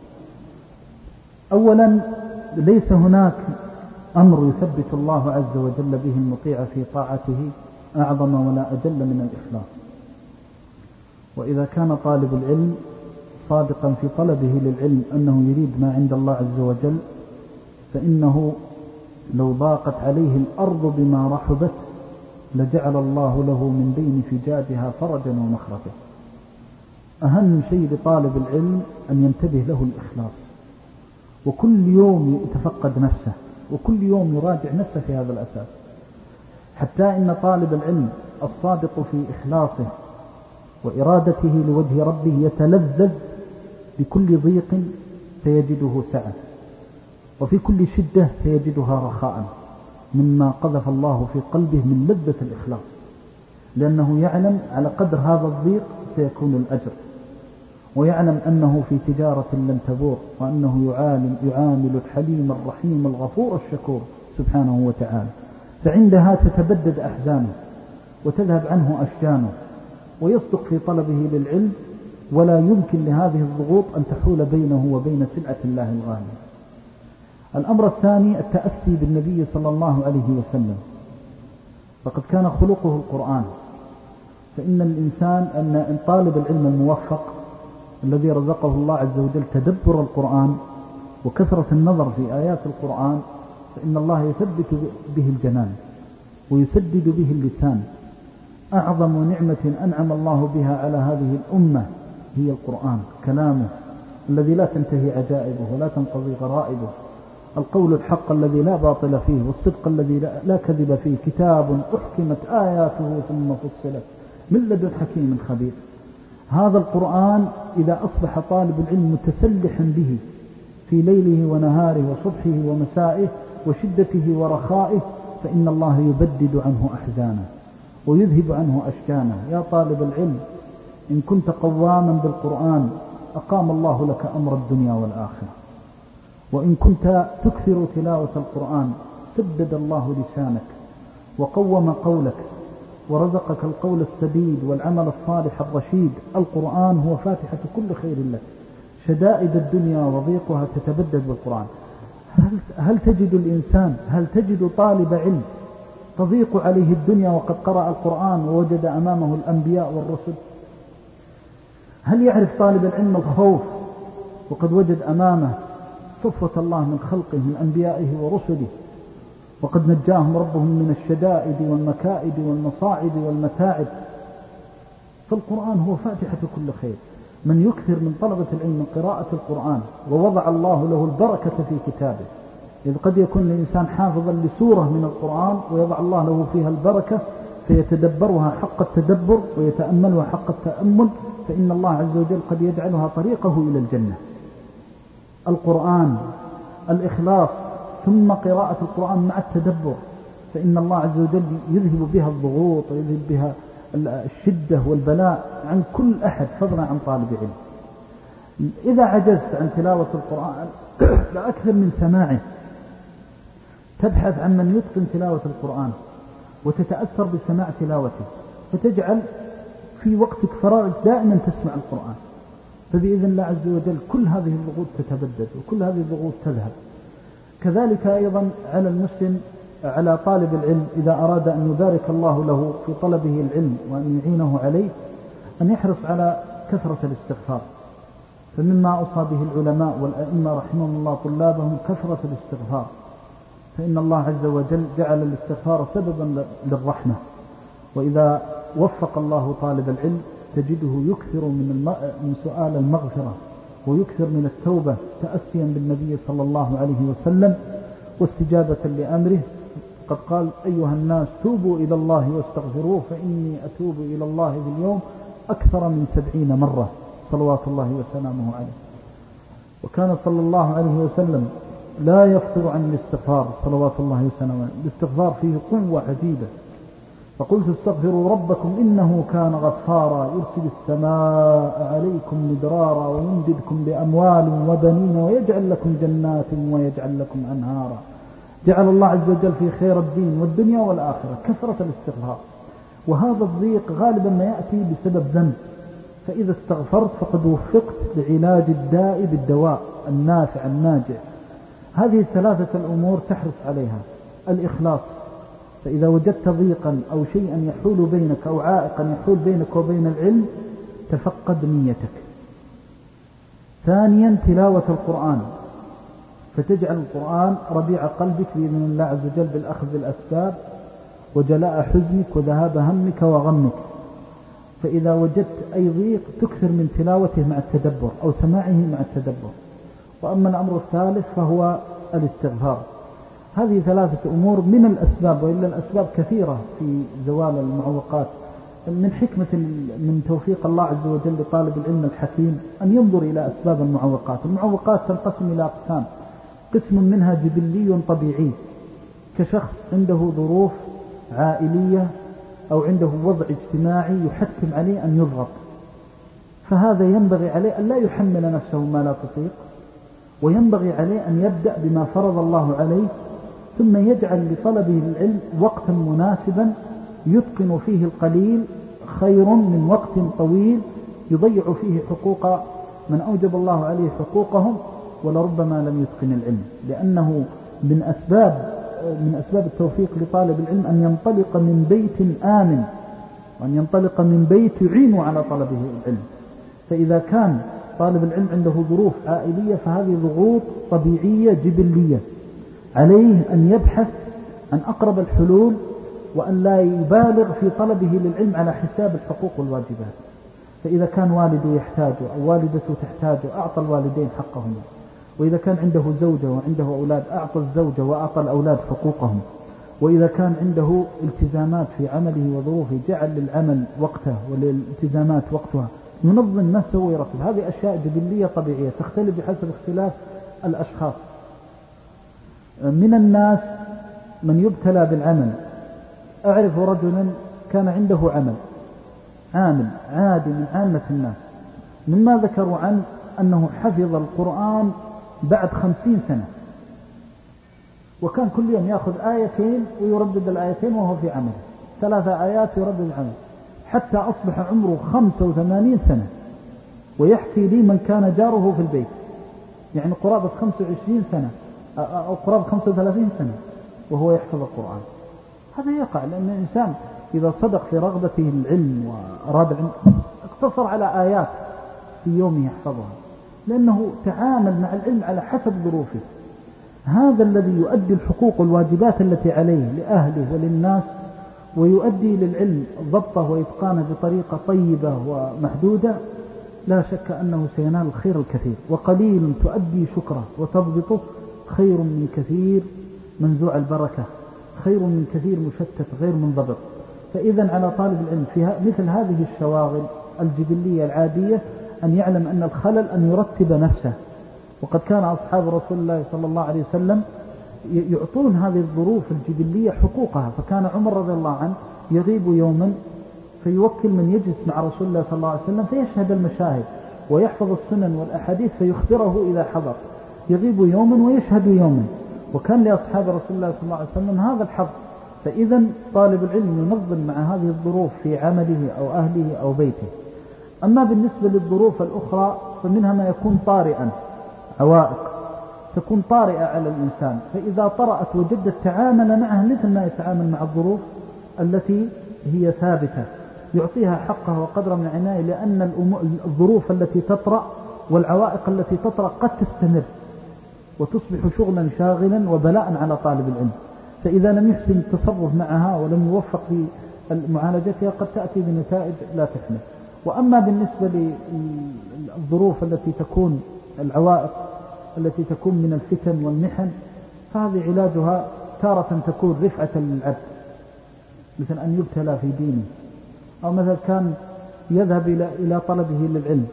أولا ليس هناك أمر يثبت الله عز وجل به المطيع في طاعته أعظم ولا أجل من الإخلاص. وإذا كان طالب العلم صادقا في طلبه للعلم أنه يريد ما عند الله عز وجل فإنه لو ضاقت عليه الأرض بما رحبت لجعل الله له من بين فجاجها فرجا ومخرجا. أهم شيء لطالب العلم أن ينتبه له الإخلاص، وكل يوم يتفقد نفسه وكل يوم يراجع نفسه في هذا الأساس، حتى إن طالب العلم الصادق في إخلاصه وإرادته لوجه ربه يتلذذ بكل ضيق فيجده سعة، وفي كل شدة فيجدها رخاء مما قذف الله في قلبه من لذة الإخلاص، لأنه يعلم على قدر هذا الضيق سيكون الأجر، ويعلم أنه في تجارة لن تبور، وأنه يعامل, يعامل الحليم الرحيم الغفور الشكور سبحانه وتعالى. فعندها تتبدد أحزانه وتذهب عنه أشجانه ويصدق في طلبه للعلم، ولا يمكن لهذه الضغوط أن تحول بينه وبين سلعة الله الغالية. الأمر الثاني التأسي بالنبي صلى الله عليه وسلم، فقد كان خلقه القرآن. فإن الإنسان أن طالب العلم الموفق الذي رزقه الله عز وجل تدبر القرآن وكثرة النظر في آيات القرآن، فإن الله يثبت به الجنان ويسدد به اللسان. أعظم نعمة أنعم الله بها على هذه الأمة هي القرآن، كلامه الذي لا تنتهي عجائبه ولا تنقضي غرائبه، القول الحق الذي لا باطل فيه، والصدق الذي لا كذب فيه، كتاب أحكمت آياته ثم فصلت من لدن حكيم خبير. هذا القرآن إذا أصبح طالب العلم متسلحا به في ليله ونهاره وصبحه ومسائه وشدته ورخائه، فإن الله يبدد عنه أحزانه ويذهب عنه أشكانه. يا طالب العلم، إن كنت قواما بالقرآن أقام الله لك أمر الدنيا والآخرة، وإن كنت تكثر تلاوة القرآن سدد الله لسانك وقوم قولك ورزقك القول السديد والعمل الصالح الرشيد. القرآن هو فاتحة كل خير لك. شدائد الدنيا وضيقها تتبدد بالقرآن. هل, هل تجد الإنسان هل تجد طالب علم تضيق عليه الدنيا وقد قرأ القرآن ووجد أمامه الأنبياء والرسل؟ هل يعرف طالب العلم الخوف وقد وجد أمامه صفوة الله من خلقه من أنبيائه ورسله، وقد نجاهم ربهم من الشدائد والمكائد والمصاعب والمتاعب؟ فالقرآن هو فاتحة كل خير. من يكثر من طلبة العلم من قراءة القرآن ووضع الله له البركة في كتابه، إذ قد يكون الإنسان حافظا لسورة من القرآن ويضع الله له فيها البركة فيتدبرها حق التدبر ويتأملها حق التأمل، فإن الله عز وجل قد يجعلها طريقه إلى الجنة. القرآن، الإخلاص، ثم قراءة القرآن مع التدبر، فإن الله عز وجل يذهب بها الضغوط ويذهب بها الشدة والبلاء عن كل أحد فضلا عن طالب علم. إذا عجزت عن تلاوة القرآن لأكثر من سماعه، تبحث عن من يتقن تلاوة القرآن وتتأثر بسماع تلاوته، فتجعل في وقتك فراغ دائما تسمع القرآن، فبإذن الله عز وجل كل هذه الضغوط تتبدد وكل هذه الضغوط تذهب. كذلك أيضا على المسلم، على طالب العلم، إذا أراد أن يبارك الله له في طلبه العلم وأن يعينه عليه، أن يحرص على كثرة الاستغفار. فمما أوصى به العلماء والأئمة رحمهم الله طلابهم كثرة الاستغفار، فإن الله عز وجل جعل الاستغفار سببا للرحمة. وإذا وفق الله طالب العلم تجده يكثر من, من سؤال المغفرة ويكثر من التوبة تأسيا بالنبي صلى الله عليه وسلم واستجابة لأمره. قد قال: أيها الناس توبوا إلى الله واستغفروه فإني أتوب إلى الله في اليوم أكثر من سبعين مرة، صلوات الله وسلامه عليه. وكان صلى الله عليه وسلم لا يفتر عن الاستغفار صلوات الله وسلامه عليه. الاستغفار فيه قوة عجيبة. فقلت: استغفروا ربكم إنه كان غفارا يرسل السماء عليكم مدرارا ويمددكم بأموال وبنين ويجعل لكم جنات ويجعل لكم أنهارا. جعل الله عز وجل في خير الدين والدنيا والآخرة كثرة الاستغفار. وهذا الضيق غالبا ما يأتي بسبب ذنب، فإذا استغفرت فقد وفقت لعلاج الداء بالدواء النافع الناجع. هذه الثلاثة الأمور تحرص عليها. الإخلاص، فإذا وجدت ضيقا أو شيئا يحول بينك أو عائقا يحول بينك وبين العلم تفقد نيتك. ثانيا تلاوة القرآن، فتجعل القرآن ربيع قلبك بإذن الله عز وجل بالأخذ بالأسباب وجلاء حزنك وذهاب همك وغمك. فإذا وجدت أي ضيق تكثر من تلاوته مع التدبر أو سماعه مع التدبر. وأما الأمر الثالث فهو الاستغفار. هذه ثلاثة أمور من الأسباب، وإلا الأسباب كثيرة في زوال المعوقات. من حكمة من توفيق الله عز وجل لطالب العلم الحكيم أن ينظر إلى أسباب المعوقات. المعوقات تنقسم إلى أقسام: قسم منها جبلي طبيعي، كشخص عنده ظروف عائلية أو عنده وضع اجتماعي يحتم عليه أن يضغط، فهذا ينبغي عليه أن لا يحمل نفسه ما لا تطيق، وينبغي عليه أن يبدأ بما فرض الله عليه، ثم يجعل لطلبه العلم وقتا مناسبا يتقن فيه القليل خير من وقت طويل يضيع فيه حقوق من أوجب الله عليه حقوقهم ولربما لم يتقن العلم. لأنه من أسباب من أسباب التوفيق لطالب العلم أن ينطلق من بيت آمن، وأن ينطلق من بيت يعين على طلبه العلم. فإذا كان طالب العلم عنده ظروف عائلية فهذه ضغوط طبيعية جبلية، عليه أن يبحث عن أقرب الحلول وأن لا يبالغ في طلبه للعلم على حساب الحقوق والواجبات. فإذا كان والده يحتاج أو والدته تحتاج أعطى الوالدين حقهم، وإذا كان عنده زوجة وعنده أولاد أعطى الزوجة وأعطى الأولاد حقوقهم، وإذا كان عنده التزامات في عمله وظروفه جعل للعمل وقته وللالتزامات وقتها، ينظم نفسه ويرتب. هذه أشياء جبلية طبيعية تختلف بحسب اختلاف الأشخاص. من الناس من يبتلى بالعمل. أعرف رجلا كان عنده عمل عامل عادي من عامة الناس، مما ذكروا عنه أنه حفظ القرآن بعد خمسين سنة، وكان كل يوم يأخذ آيتين ويردد الآيتين وهو في عمله، ثلاثة آيات يردد العمل، حتى أصبح عمره خمسة وثمانين سنة. ويحكي لي من كان جاره في البيت، يعني قرابة خمسة وعشرين سنة أو قرابة خمسة وثلاثين سنة وهو يحفظ القرآن. هذا يقع لأن الإنسان إذا صدق في رغبته العلم وأراد العلم اقتصر على آيات في يومه يحفظها، لأنه تعامل مع العلم على حسب ظروفه. هذا الذي يؤدي الحقوق والواجبات التي عليه لأهله وللناس، ويؤدي للعلم ضبطه وإتقانه بطريقة طيبة ومحدودة، لا شك أنه سينال الخير الكثير. وقليل تؤدي شكره وتضبطه خير من كثير منزوع البركة، خير من كثير مشتت غير منضبط. فإذا على طالب العلم في مثل هذه الشواغل الجبلية العادية أن يعلم أن الخلل أن يرتب نفسه. وقد كان أصحاب رسول الله صلى الله عليه وسلم يعطون هذه الظروف الجبلية حقوقها. فكان عمر رضي الله عنه يغيب يوما فيوكل من يجلس مع رسول الله صلى الله عليه وسلم فيشهد المشاهد ويحفظ السنن والأحاديث فيخبره إذا حضر، يغيب يوما ويشهد يوما. وكان لأصحاب رسول الله صلى الله عليه وسلم هذا الحظ. فإذا طالب العلم ينظم مع هذه الظروف في عمله أو أهله أو بيته. أما بالنسبة للظروف الأخرى فمنها ما يكون طارئا، عوائق تكون طارئة على الإنسان، فإذا طرأت وجدت تعامل معها مثل ما يتعامل مع الظروف التي هي ثابتة، يعطيها حقها وقدر من العناية، لأن الظروف التي تطرأ والعوائق التي تطرأ قد تستمر وتصبح شغلا شاغلا وبلاء على طالب العلم. فإذا لم يحسن التصرف معها ولم يوفق في معالجتها قد تأتي بنتائج لا تحمل. وأما بالنسبة للظروف التي تكون العوائق التي تكون من الفتن والمحن فهذه علاجها تارة تكون رفعة للعبد، مثل أن يبتلى في دينه، أو مثلا كان يذهب إلى طلبه للعلم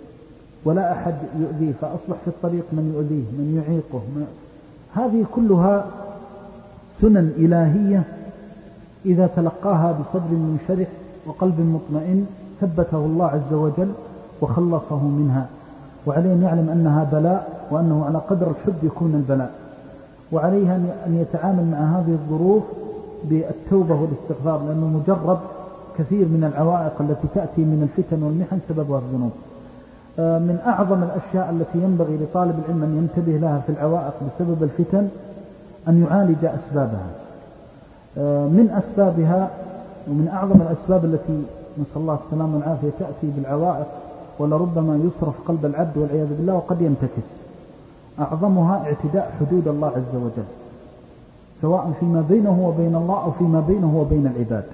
ولا أحد يؤذيه فأصبح في الطريق من يؤذيه من يعيقه. هذه كلها سنن إلهية إذا تلقاها بصدر منشرح وقلب مطمئن ثبته الله عز وجل وخلصه منها. وعليه أن يعلم أنها بلاء، وأنه على قدر الحب يكون البلاء، وعليها أن يتعامل مع هذه الظروف بالتوبة والاستغفار، لأنه مجرب كثير من العوائق التي تأتي من الفتن والمحن سببها الذنوب. من أعظم الأشياء التي ينبغي لطالب العلم أن ينتبه لها في العوائق بسبب الفتن أن يعالج أسبابها. من أسبابها ومن أعظم الأسباب التي نسأل الله السلامة والعافية تأتي بالعوائق ولربما يصرف قلب العبد والعياذ بالله وقد ينتكس. أعظمها اعتداء حدود الله عز وجل، سواء فيما بينه وبين الله أو فيما بينه وبين العباد.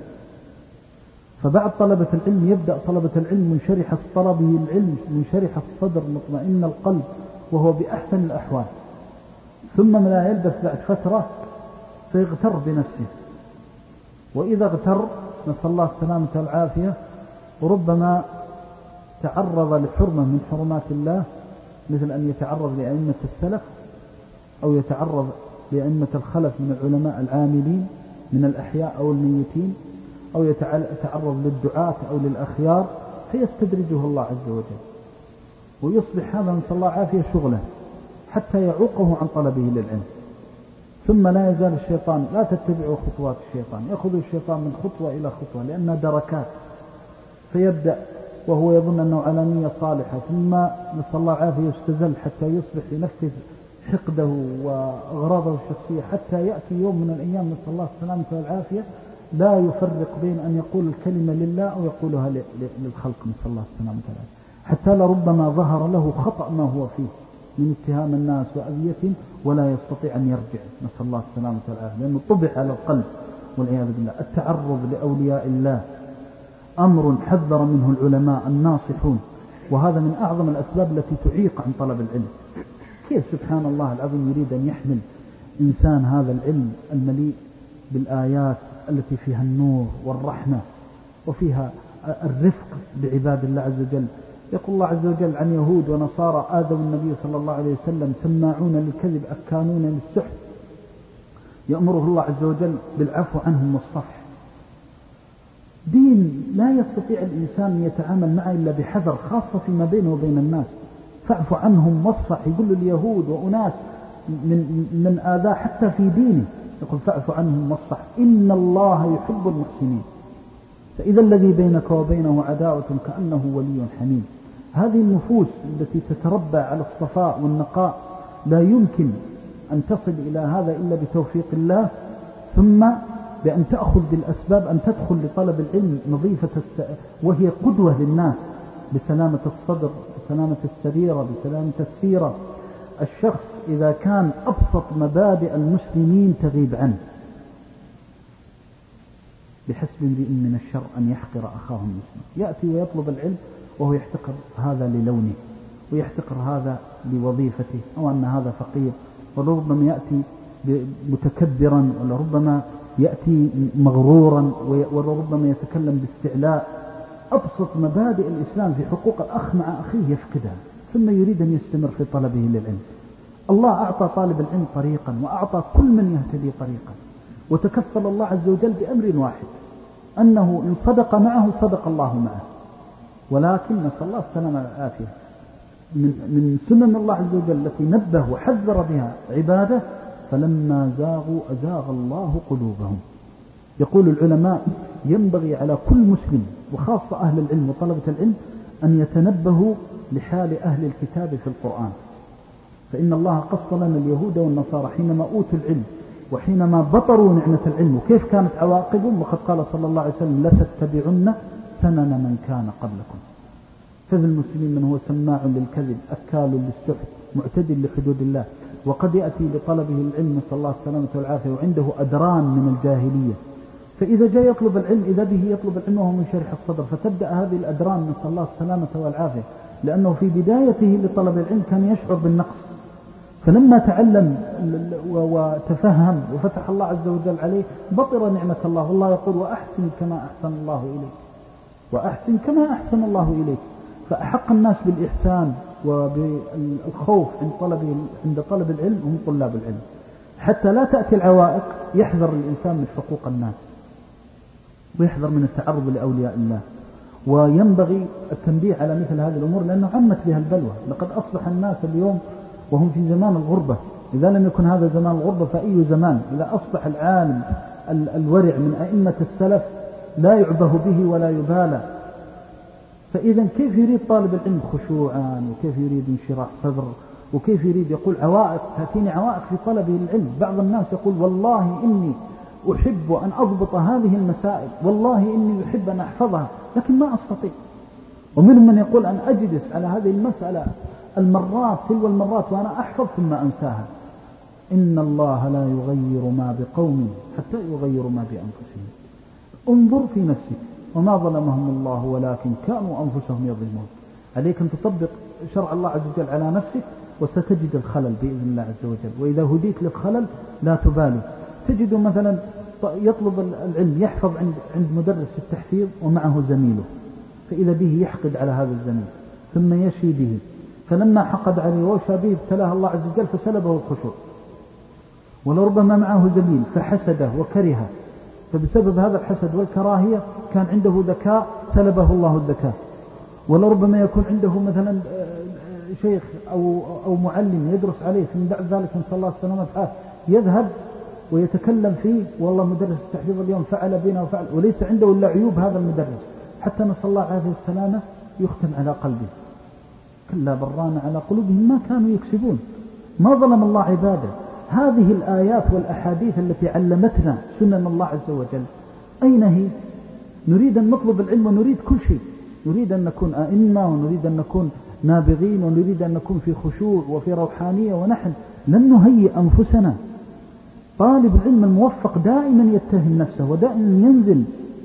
فبعد طلبة العلم يبدأ طلبة العلم منشرح طلبه العلم منشرح الصدر مطمئن القلب وهو بأحسن الأحوال، ثم لا يلبث بعد فترة فيغتر بنفسه، وإذا اغتر نسأل الله السلامة والعافية وربما تعرض لحرمة من حرمات الله، مثل أن يتعرض لأئمة السلف أو يتعرض لأئمة الخلف من العلماء العاملين من الأحياء أو الميتين، أو يتعرض للدعاة أو للأخيار فيستدرجه الله عز وجل، ويصبح هذا نسأل الله عافية شغله حتى يعوقه عن طلبه للعلم. ثم لا يزال الشيطان، لا تتبعوا خطوات الشيطان، يأخذ الشيطان من خطوة إلى خطوة لأنها دركات، فيبدأ وهو يظن أنه على نية صالحة، ثم نسأل الله عافية يستزل حتى يصبح ينفذ حقده وأغراضه الشخصية، حتى يأتي يوم من الأيام نسأل الله السلامة والعافية لا يفرق بين أن يقول الكلمة لله أو يقولها للخلق نسأل الله السلامة والعافية، حتى لربما ظهر له خطأ ما هو فيه من اتهام الناس وأذيتهم ولا يستطيع أن يرجع نسأل الله السلامة والعافية، لأنه طبع على القلب والعياذ بالله. التعرض لأولياء الله، أمر حذر منه العلماء الناصحون، وهذا من أعظم الأسباب التي تعيق عن طلب العلم. كيف سبحان الله العظيم يريد أن يحمل إنسان هذا العلم المليء بالآيات التي فيها النور والرحمة وفيها الرفق بعباد الله عز وجل. يقول الله عز وجل عن يهود ونصارى آذوا النبي صلى الله عليه وسلم سماعون للكذب أكانون للسحت، يأمره الله عز وجل بالعفو عنهم والصفح. دين لا يستطيع الإنسان أن يتعامل معه إلا بحذر، خاصة فيما بينه وبين الناس. فاعف عنهم واصفح، يقول اليهود وأناس من, من آذى حتى في دينه، يقول فاعف عنهم واصفح إن الله يحب المحسنين. فإذا الذي بينك وبينه عداوة كأنه ولي حميم. هذه النفوس التي تتربى على الصفاء والنقاء لا يمكن أن تصل إلى هذا إلا بتوفيق الله، ثم بأن تأخذ بالأسباب أن تدخل لطلب العلم نظيفة الس... وهي قدوة للناس بسلامة الصدر، بسلامة السريرة، بسلامة السيرة. الشخص إذا كان أبسط مبادئ المسلمين تغيب عنه، بحسب امرئ من الشر أن يحقر أخاه المسلم. يأتي ويطلب العلم وهو يحتقر هذا للونه، ويحتقر هذا لوظيفته، أو أن هذا فقير، ولربما يأتي متكبرا، ولربما يأتي مغرورا، ولربما يتكلم باستعلاء. أبسط مبادئ الإسلام في حقوق الأخ مع أخيه يفقدها، ثم يريد أن يستمر في طلبه للعلم. الله أعطى طالب العلم طريقا، وأعطى كل من يهتدي طريقا، وتكفل الله عز وجل بأمر واحد، أنه إن صدق معه صدق الله معه. ولكن نسأل الله السلامة والعافية. من, من سنن الله عز وجل التي نبه وحذر بها عباده، فلما زاغوا أزاغ الله قلوبهم. يقول العلماء ينبغي على كل مسلم وخاصة أهل العلم وطلبة العلم أن يتنبهوا لحال أهل الكتاب في القرآن. فإن الله قص لنا اليهود والنصارى حينما أوتوا العلم وحينما بطروا نعمة العلم وكيف كانت عواقبهم، وقد قال صلى الله عليه وسلم لتتبعن سنن من كان قبلكم. فذي المسلمين من هو سماع للكذب أكال للسحت معتد لحدود الله، وقد يأتي لطلبه العلم صلى الله عليه وسلم والعافية وعنده أدران من الجاهلية، فإذا جاء يطلب العلم إذا به يطلب العلم وهو منشرح الصدر، فتبدأ هذه الأدران من صلى الله السلامة والعافية، لأنه في بدايته لطلب العلم كان يشعر بالنقص، فلما تعلم وتفهم وفتح الله عز وجل عليه بطر نعمة الله. والله يقول وأحسن كما أحسن الله إليك، وأحسن كما أحسن الله إليك. فأحق الناس بالإحسان وبالخوف عند طلب عند طلب العلم هم طلاب العلم، حتى لا تأتي العوائق. يحذر الإنسان من حقوق الناس، ويحذر من التعرض لأولياء الله، وينبغي التنبيه على مثل هذه الأمور لأنه عمت بها البلوى. لقد أصبح الناس اليوم وهم في زمان الغربة، إذا لم يكن هذا زمان الغربة فأي زمان، إذا أصبح العالم الورع من أئمة السلف لا يعبه به ولا يبالى. فإذا كيف يريد طالب العلم خشوعا، وكيف يريد انشراح صدر، وكيف يريد يقول عوائق، تأتيني عوائق في طلبه العلم. بعض الناس يقول والله إني أحب أن أضبط هذه المسائل، والله إني أحب أن أحفظها، لكن ما أستطيع. ومنهم من يقول أن أجلس على هذه المسألة المرات تلو المرات وأنا أحفظ ثم أنساها. إن الله لا يغير ما بقوم حتى يغيروا ما بأنفسهم. انظر في نفسك، وما ظلمهم الله ولكن كانوا أنفسهم يظلمون. عليك أن تطبق شرع الله عز وجل على نفسك، وستجد الخلل بإذن الله عز وجل. وإذا هديت للخلل لا تبالي. تجد مثلا يطلب العلم يحفظ عند عند مدرس في التحفيظ ومعه زميله، فإذا به يحقد على هذا الزميل ثم يشي به، فلما حقد عليه ووشى به ابتلاه الله عز وجل فسلبه الخشوع. ولربما معه زميل فحسده وكرهه، فبسبب هذا الحسد والكراهية كان عنده ذكاء سلبه الله الذكاء. ولربما يكون عنده مثلا شيخ أو, أو معلم يدرس عليه، ثم بعد ذلك نسأل الله السلامة والعافية يذهب ويتكلم فيه، والله مدرس التحفيظ اليوم فعل بنا وفعل، وليس عنده إلا عيوب هذا المدرس، حتى نسأل الله العافية والسلامة يختم على قلبه. كلا بران على قلوبهم ما كانوا يكسبون. ما ظلم الله عباده. هذه الآيات والأحاديث التي علمتنا سنن الله عز وجل أين هي؟ نريد أن نطلب العلم ونريد كل شيء، نريد أن نكون أئمة، ونريد أن نكون نابغين، ونريد أن نكون في خشوع وفي روحانية، ونحن لن نهيئ أنفسنا. طالب العلم الموفق دائما يتهم نفسه، ودائما ينزل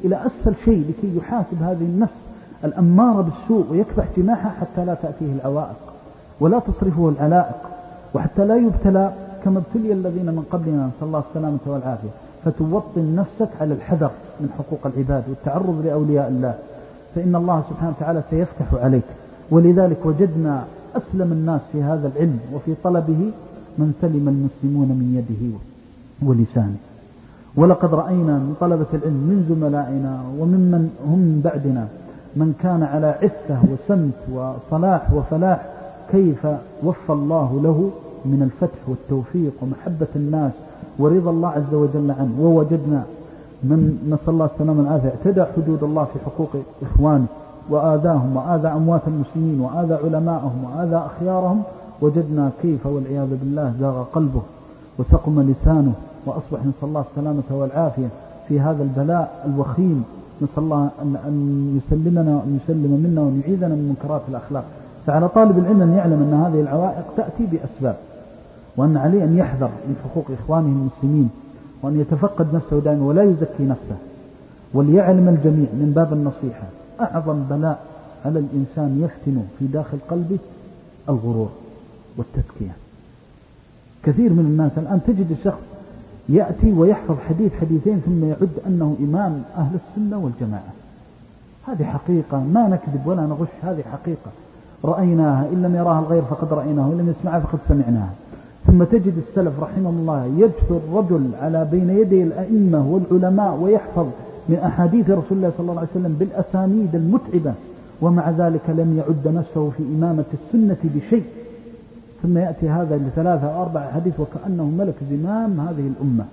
إلى أسفل شيء لكي يحاسب هذه النفس الأمارة بالسوء ويكبح جماحها حتى لا تأتيه العوائق ولا تصرفه العلائق، وحتى لا يبتلى كما ابتلي الذين من قبلنا، نسأل الله السلامة والعافية. فتوطن نفسك على الحذر من حقوق العباد والتعرض لأولياء الله، فإن الله سبحانه وتعالى سيفتح عليك. ولذلك وجدنا أسلم الناس في هذا العلم وفي طلبه من سلم المسلمون من يده ولسانه. ولقد رأينا من طلبة العلم من زملائنا وممن هم من بعدنا من كان على عفة وسمت وصلاح وفلاح كيف وفى الله له من الفتح والتوفيق ومحبة الناس ورضا الله عز وجل عنه. ووجدنا من نسأل الله السلامة والعافية اعتدى حدود الله في حقوق إخوانه وآذاهم وآذى أموات المسلمين وآذى علماءهم وآذى أخيارهم. وجدنا كيف والعياذ بالله زاغ قلبه وسقم لسانه وأصبح نسأل الله السلامة والعافية في هذا البلاء الوخيم. نسأل الله أن يسلمنا وأن يسلم منا وأن يعيذنا من منكرات الأخلاق. فعلى طالب العلم أن يعلم أن هذه العوائق تأتي بأسباب، وأن عليه أن يحذر من حقوق إخوانه المسلمين، وأن يتفقد نفسه دائما ولا يزكي نفسه. وليعلم الجميع من باب النصيحة أعظم بلاء على الإنسان يفتن في داخل قلبه الغرور والتزكية. كثير من الناس الآن تجد الشخص يأتي ويحفظ حديث حديثين ثم يعد أنه إمام أهل السنة والجماعة. هذه حقيقة، ما نكذب ولا نغش، هذه حقيقة رأيناها، إن لم يراها الغير فقد رأيناها وإن لم يسمعها فقد سمعناها. ثم تجد السلف رحمه الله يجثو الرجل على بين يدي الأئمة والعلماء ويحفظ من أحاديث رسول الله صلى الله عليه وسلم بالأسانيد المتعبة، ومع ذلك لم يعد نفسه في إمامة السنة بشيء. ثم يأتي هذا لثلاثة أو أربع حديث وكأنه ملك زمام هذه الأمة،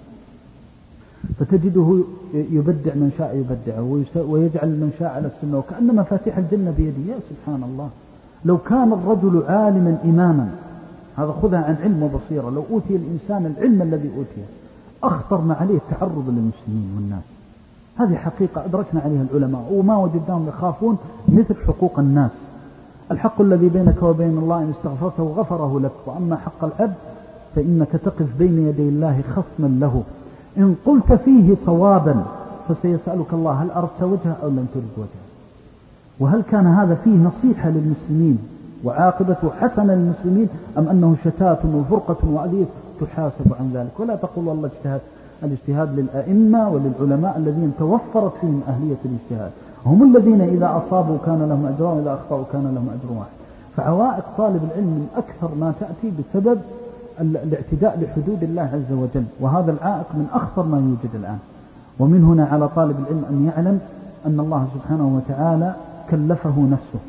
فتجده يبدع من شاء يبدعه ويجعل من شاء على السنة وكأن مفاتيح الجنة بيده. يا سبحان الله، لو كان الرجل عالما إماما، هذا خذها عن علم وبصيرة، لو أوتي الإنسان العلم الذي أوتيه أخطر ما عليه التعرض للمسلمين والناس. هذه حقيقة أدركنا عليها العلماء وما وجدناهم يخافون مثل حقوق الناس. الحق الذي بينك وبين الله إن استغفرته غفره لك، وأما حق العبد فإنك تقف بين يدي الله خصما له، إن قلت فيه صوابا فسيسألك الله هل أردت وجهه أو لم ترد وجهه، وهل كان هذا فيه نصيحة للمسلمين وعاقبته حسنة للمسلمين أم أنه شتات وفرقة وأذية. تحاسب عن ذلك. ولا تقول والله اجتهاد، الاجتهاد للأئمة وللعلماء الذين توفرت فيهم أهلية الاجتهاد، هم الذين إذا أصابوا كان لهم أجر وإذا أخطأوا كان لهم أجر واحد. فعوائق طالب العلم من أكثر ما تأتي بسبب الاعتداء لحدود الله عز وجل، وهذا العائق من أخطر ما يوجد الآن. ومن هنا على طالب العلم أن يعلم أن الله سبحانه وتعالى كلفه نفسه.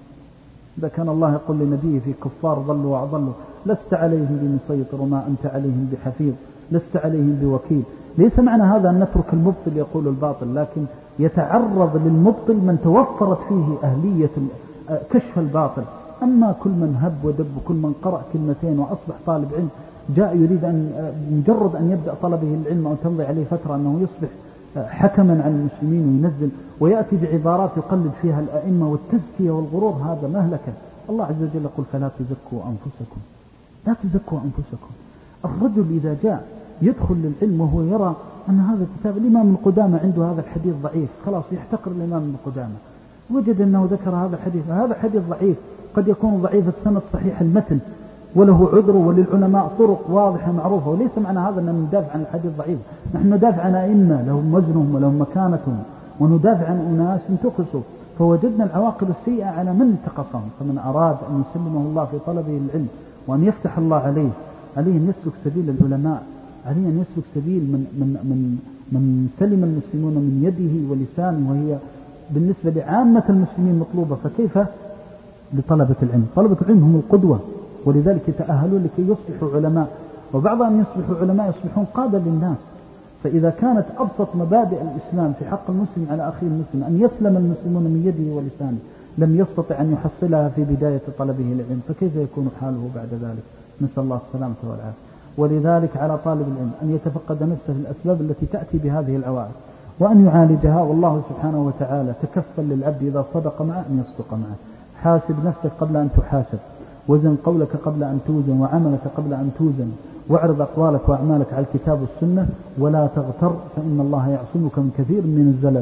إذا كان الله يقول لنبيه في كفار ضلوا وأضلوا لست عليهم بمسيطر وما أنت عليهم بحفيظ لست عليهم بوكيل، ليس معنى هذا أن نترك المبطل يقول الباطل، لكن يتعرض للمبطل من توفرت فيه أهلية كشف الباطل. أما كل من هب ودب وكل من قرأ كلمتين وأصبح طالب علم جاء يريد أن مجرد أن يبدأ طلبه العلم أو تمضي عليه فترة أنه يصبح حكما عن المسلمين وينزل ويأتي بعبارات يقلد فيها الأئمة والتزكية والغرور، هذا مهلكة. الله عز وجل يقول فلا تزكوا أنفسكم، لا تزكوا أنفسكم. الرجل إذا جاء يدخل للعلم وهو يرى أن هذا الكتاب الإمام القدامى عنده هذا الحديث ضعيف، خلاص يحتقر الإمام القدامى، وجد أنه ذكر هذا الحديث، هذا حديث ضعيف، قد يكون ضعيف السند صحيح المتن وله عذر وللعلماء طرق واضحة معروفة. وليس معنى هذا أن ندافع عن الحديث ضعيف، نحن ندافع عن أئمة لهم وزنهم ولهم مكانتهم، وندافع عن أناس انتقصوا. فوجدنا العواقب السيئة على من انتقصهم. فمن أراد أن يسلمه الله في طلبه العلم وأن يفتح الله عليه، عليه أن يسلك سبيل العلماء، عليه أن يسلك سبيل من, من, من, من سلم المسلمون من يده ولسانه، وهي بالنسبة لعامة المسلمين مطلوبة. فكيف لطلبة العلم؟ طلبة العلم هم القدوة، ولذلك يتأهلون لكي يصبحوا علماء، وبعض أن يصبحوا علماء يصبحون قادة للناس. فإذا كانت أبسط مبادئ الإسلام في حق المسلم على أخيه المسلم أن يسلم المسلمون من يده ولسانه لم يستطع أن يحصلها في بداية طلبه العلم، فكيف يكون حاله بعد ذلك؟ نسأل الله السلامة والعافية. ولذلك على طالب العلم أن يتفقد نفسه في الأسباب التي تأتي بهذه العوائق وأن يعالجها، والله سبحانه وتعالى تكفل للعبد إذا صدق معه أن يصدق معه. حاسب نفسك قبل أن تحاسب، وزن قولك قبل أن توزن، وعملك قبل أن توزن، واعرض أقوالك وأعمالك على الكتاب والسنة، ولا تغتر فإن الله يعصمك من كثير من الزلل.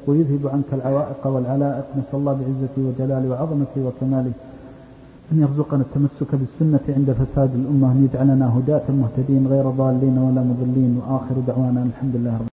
ويذهب عنك العوائق والعلائق. نسأل الله بعزته وجلاله وعظمته وكماله أن يرزقنا التمسك بالسنة عند فساد الأمة، أن يجعلنا هداة مهتدين غير ضالين ولا مضلين. وآخر دعوانا الحمد لله رب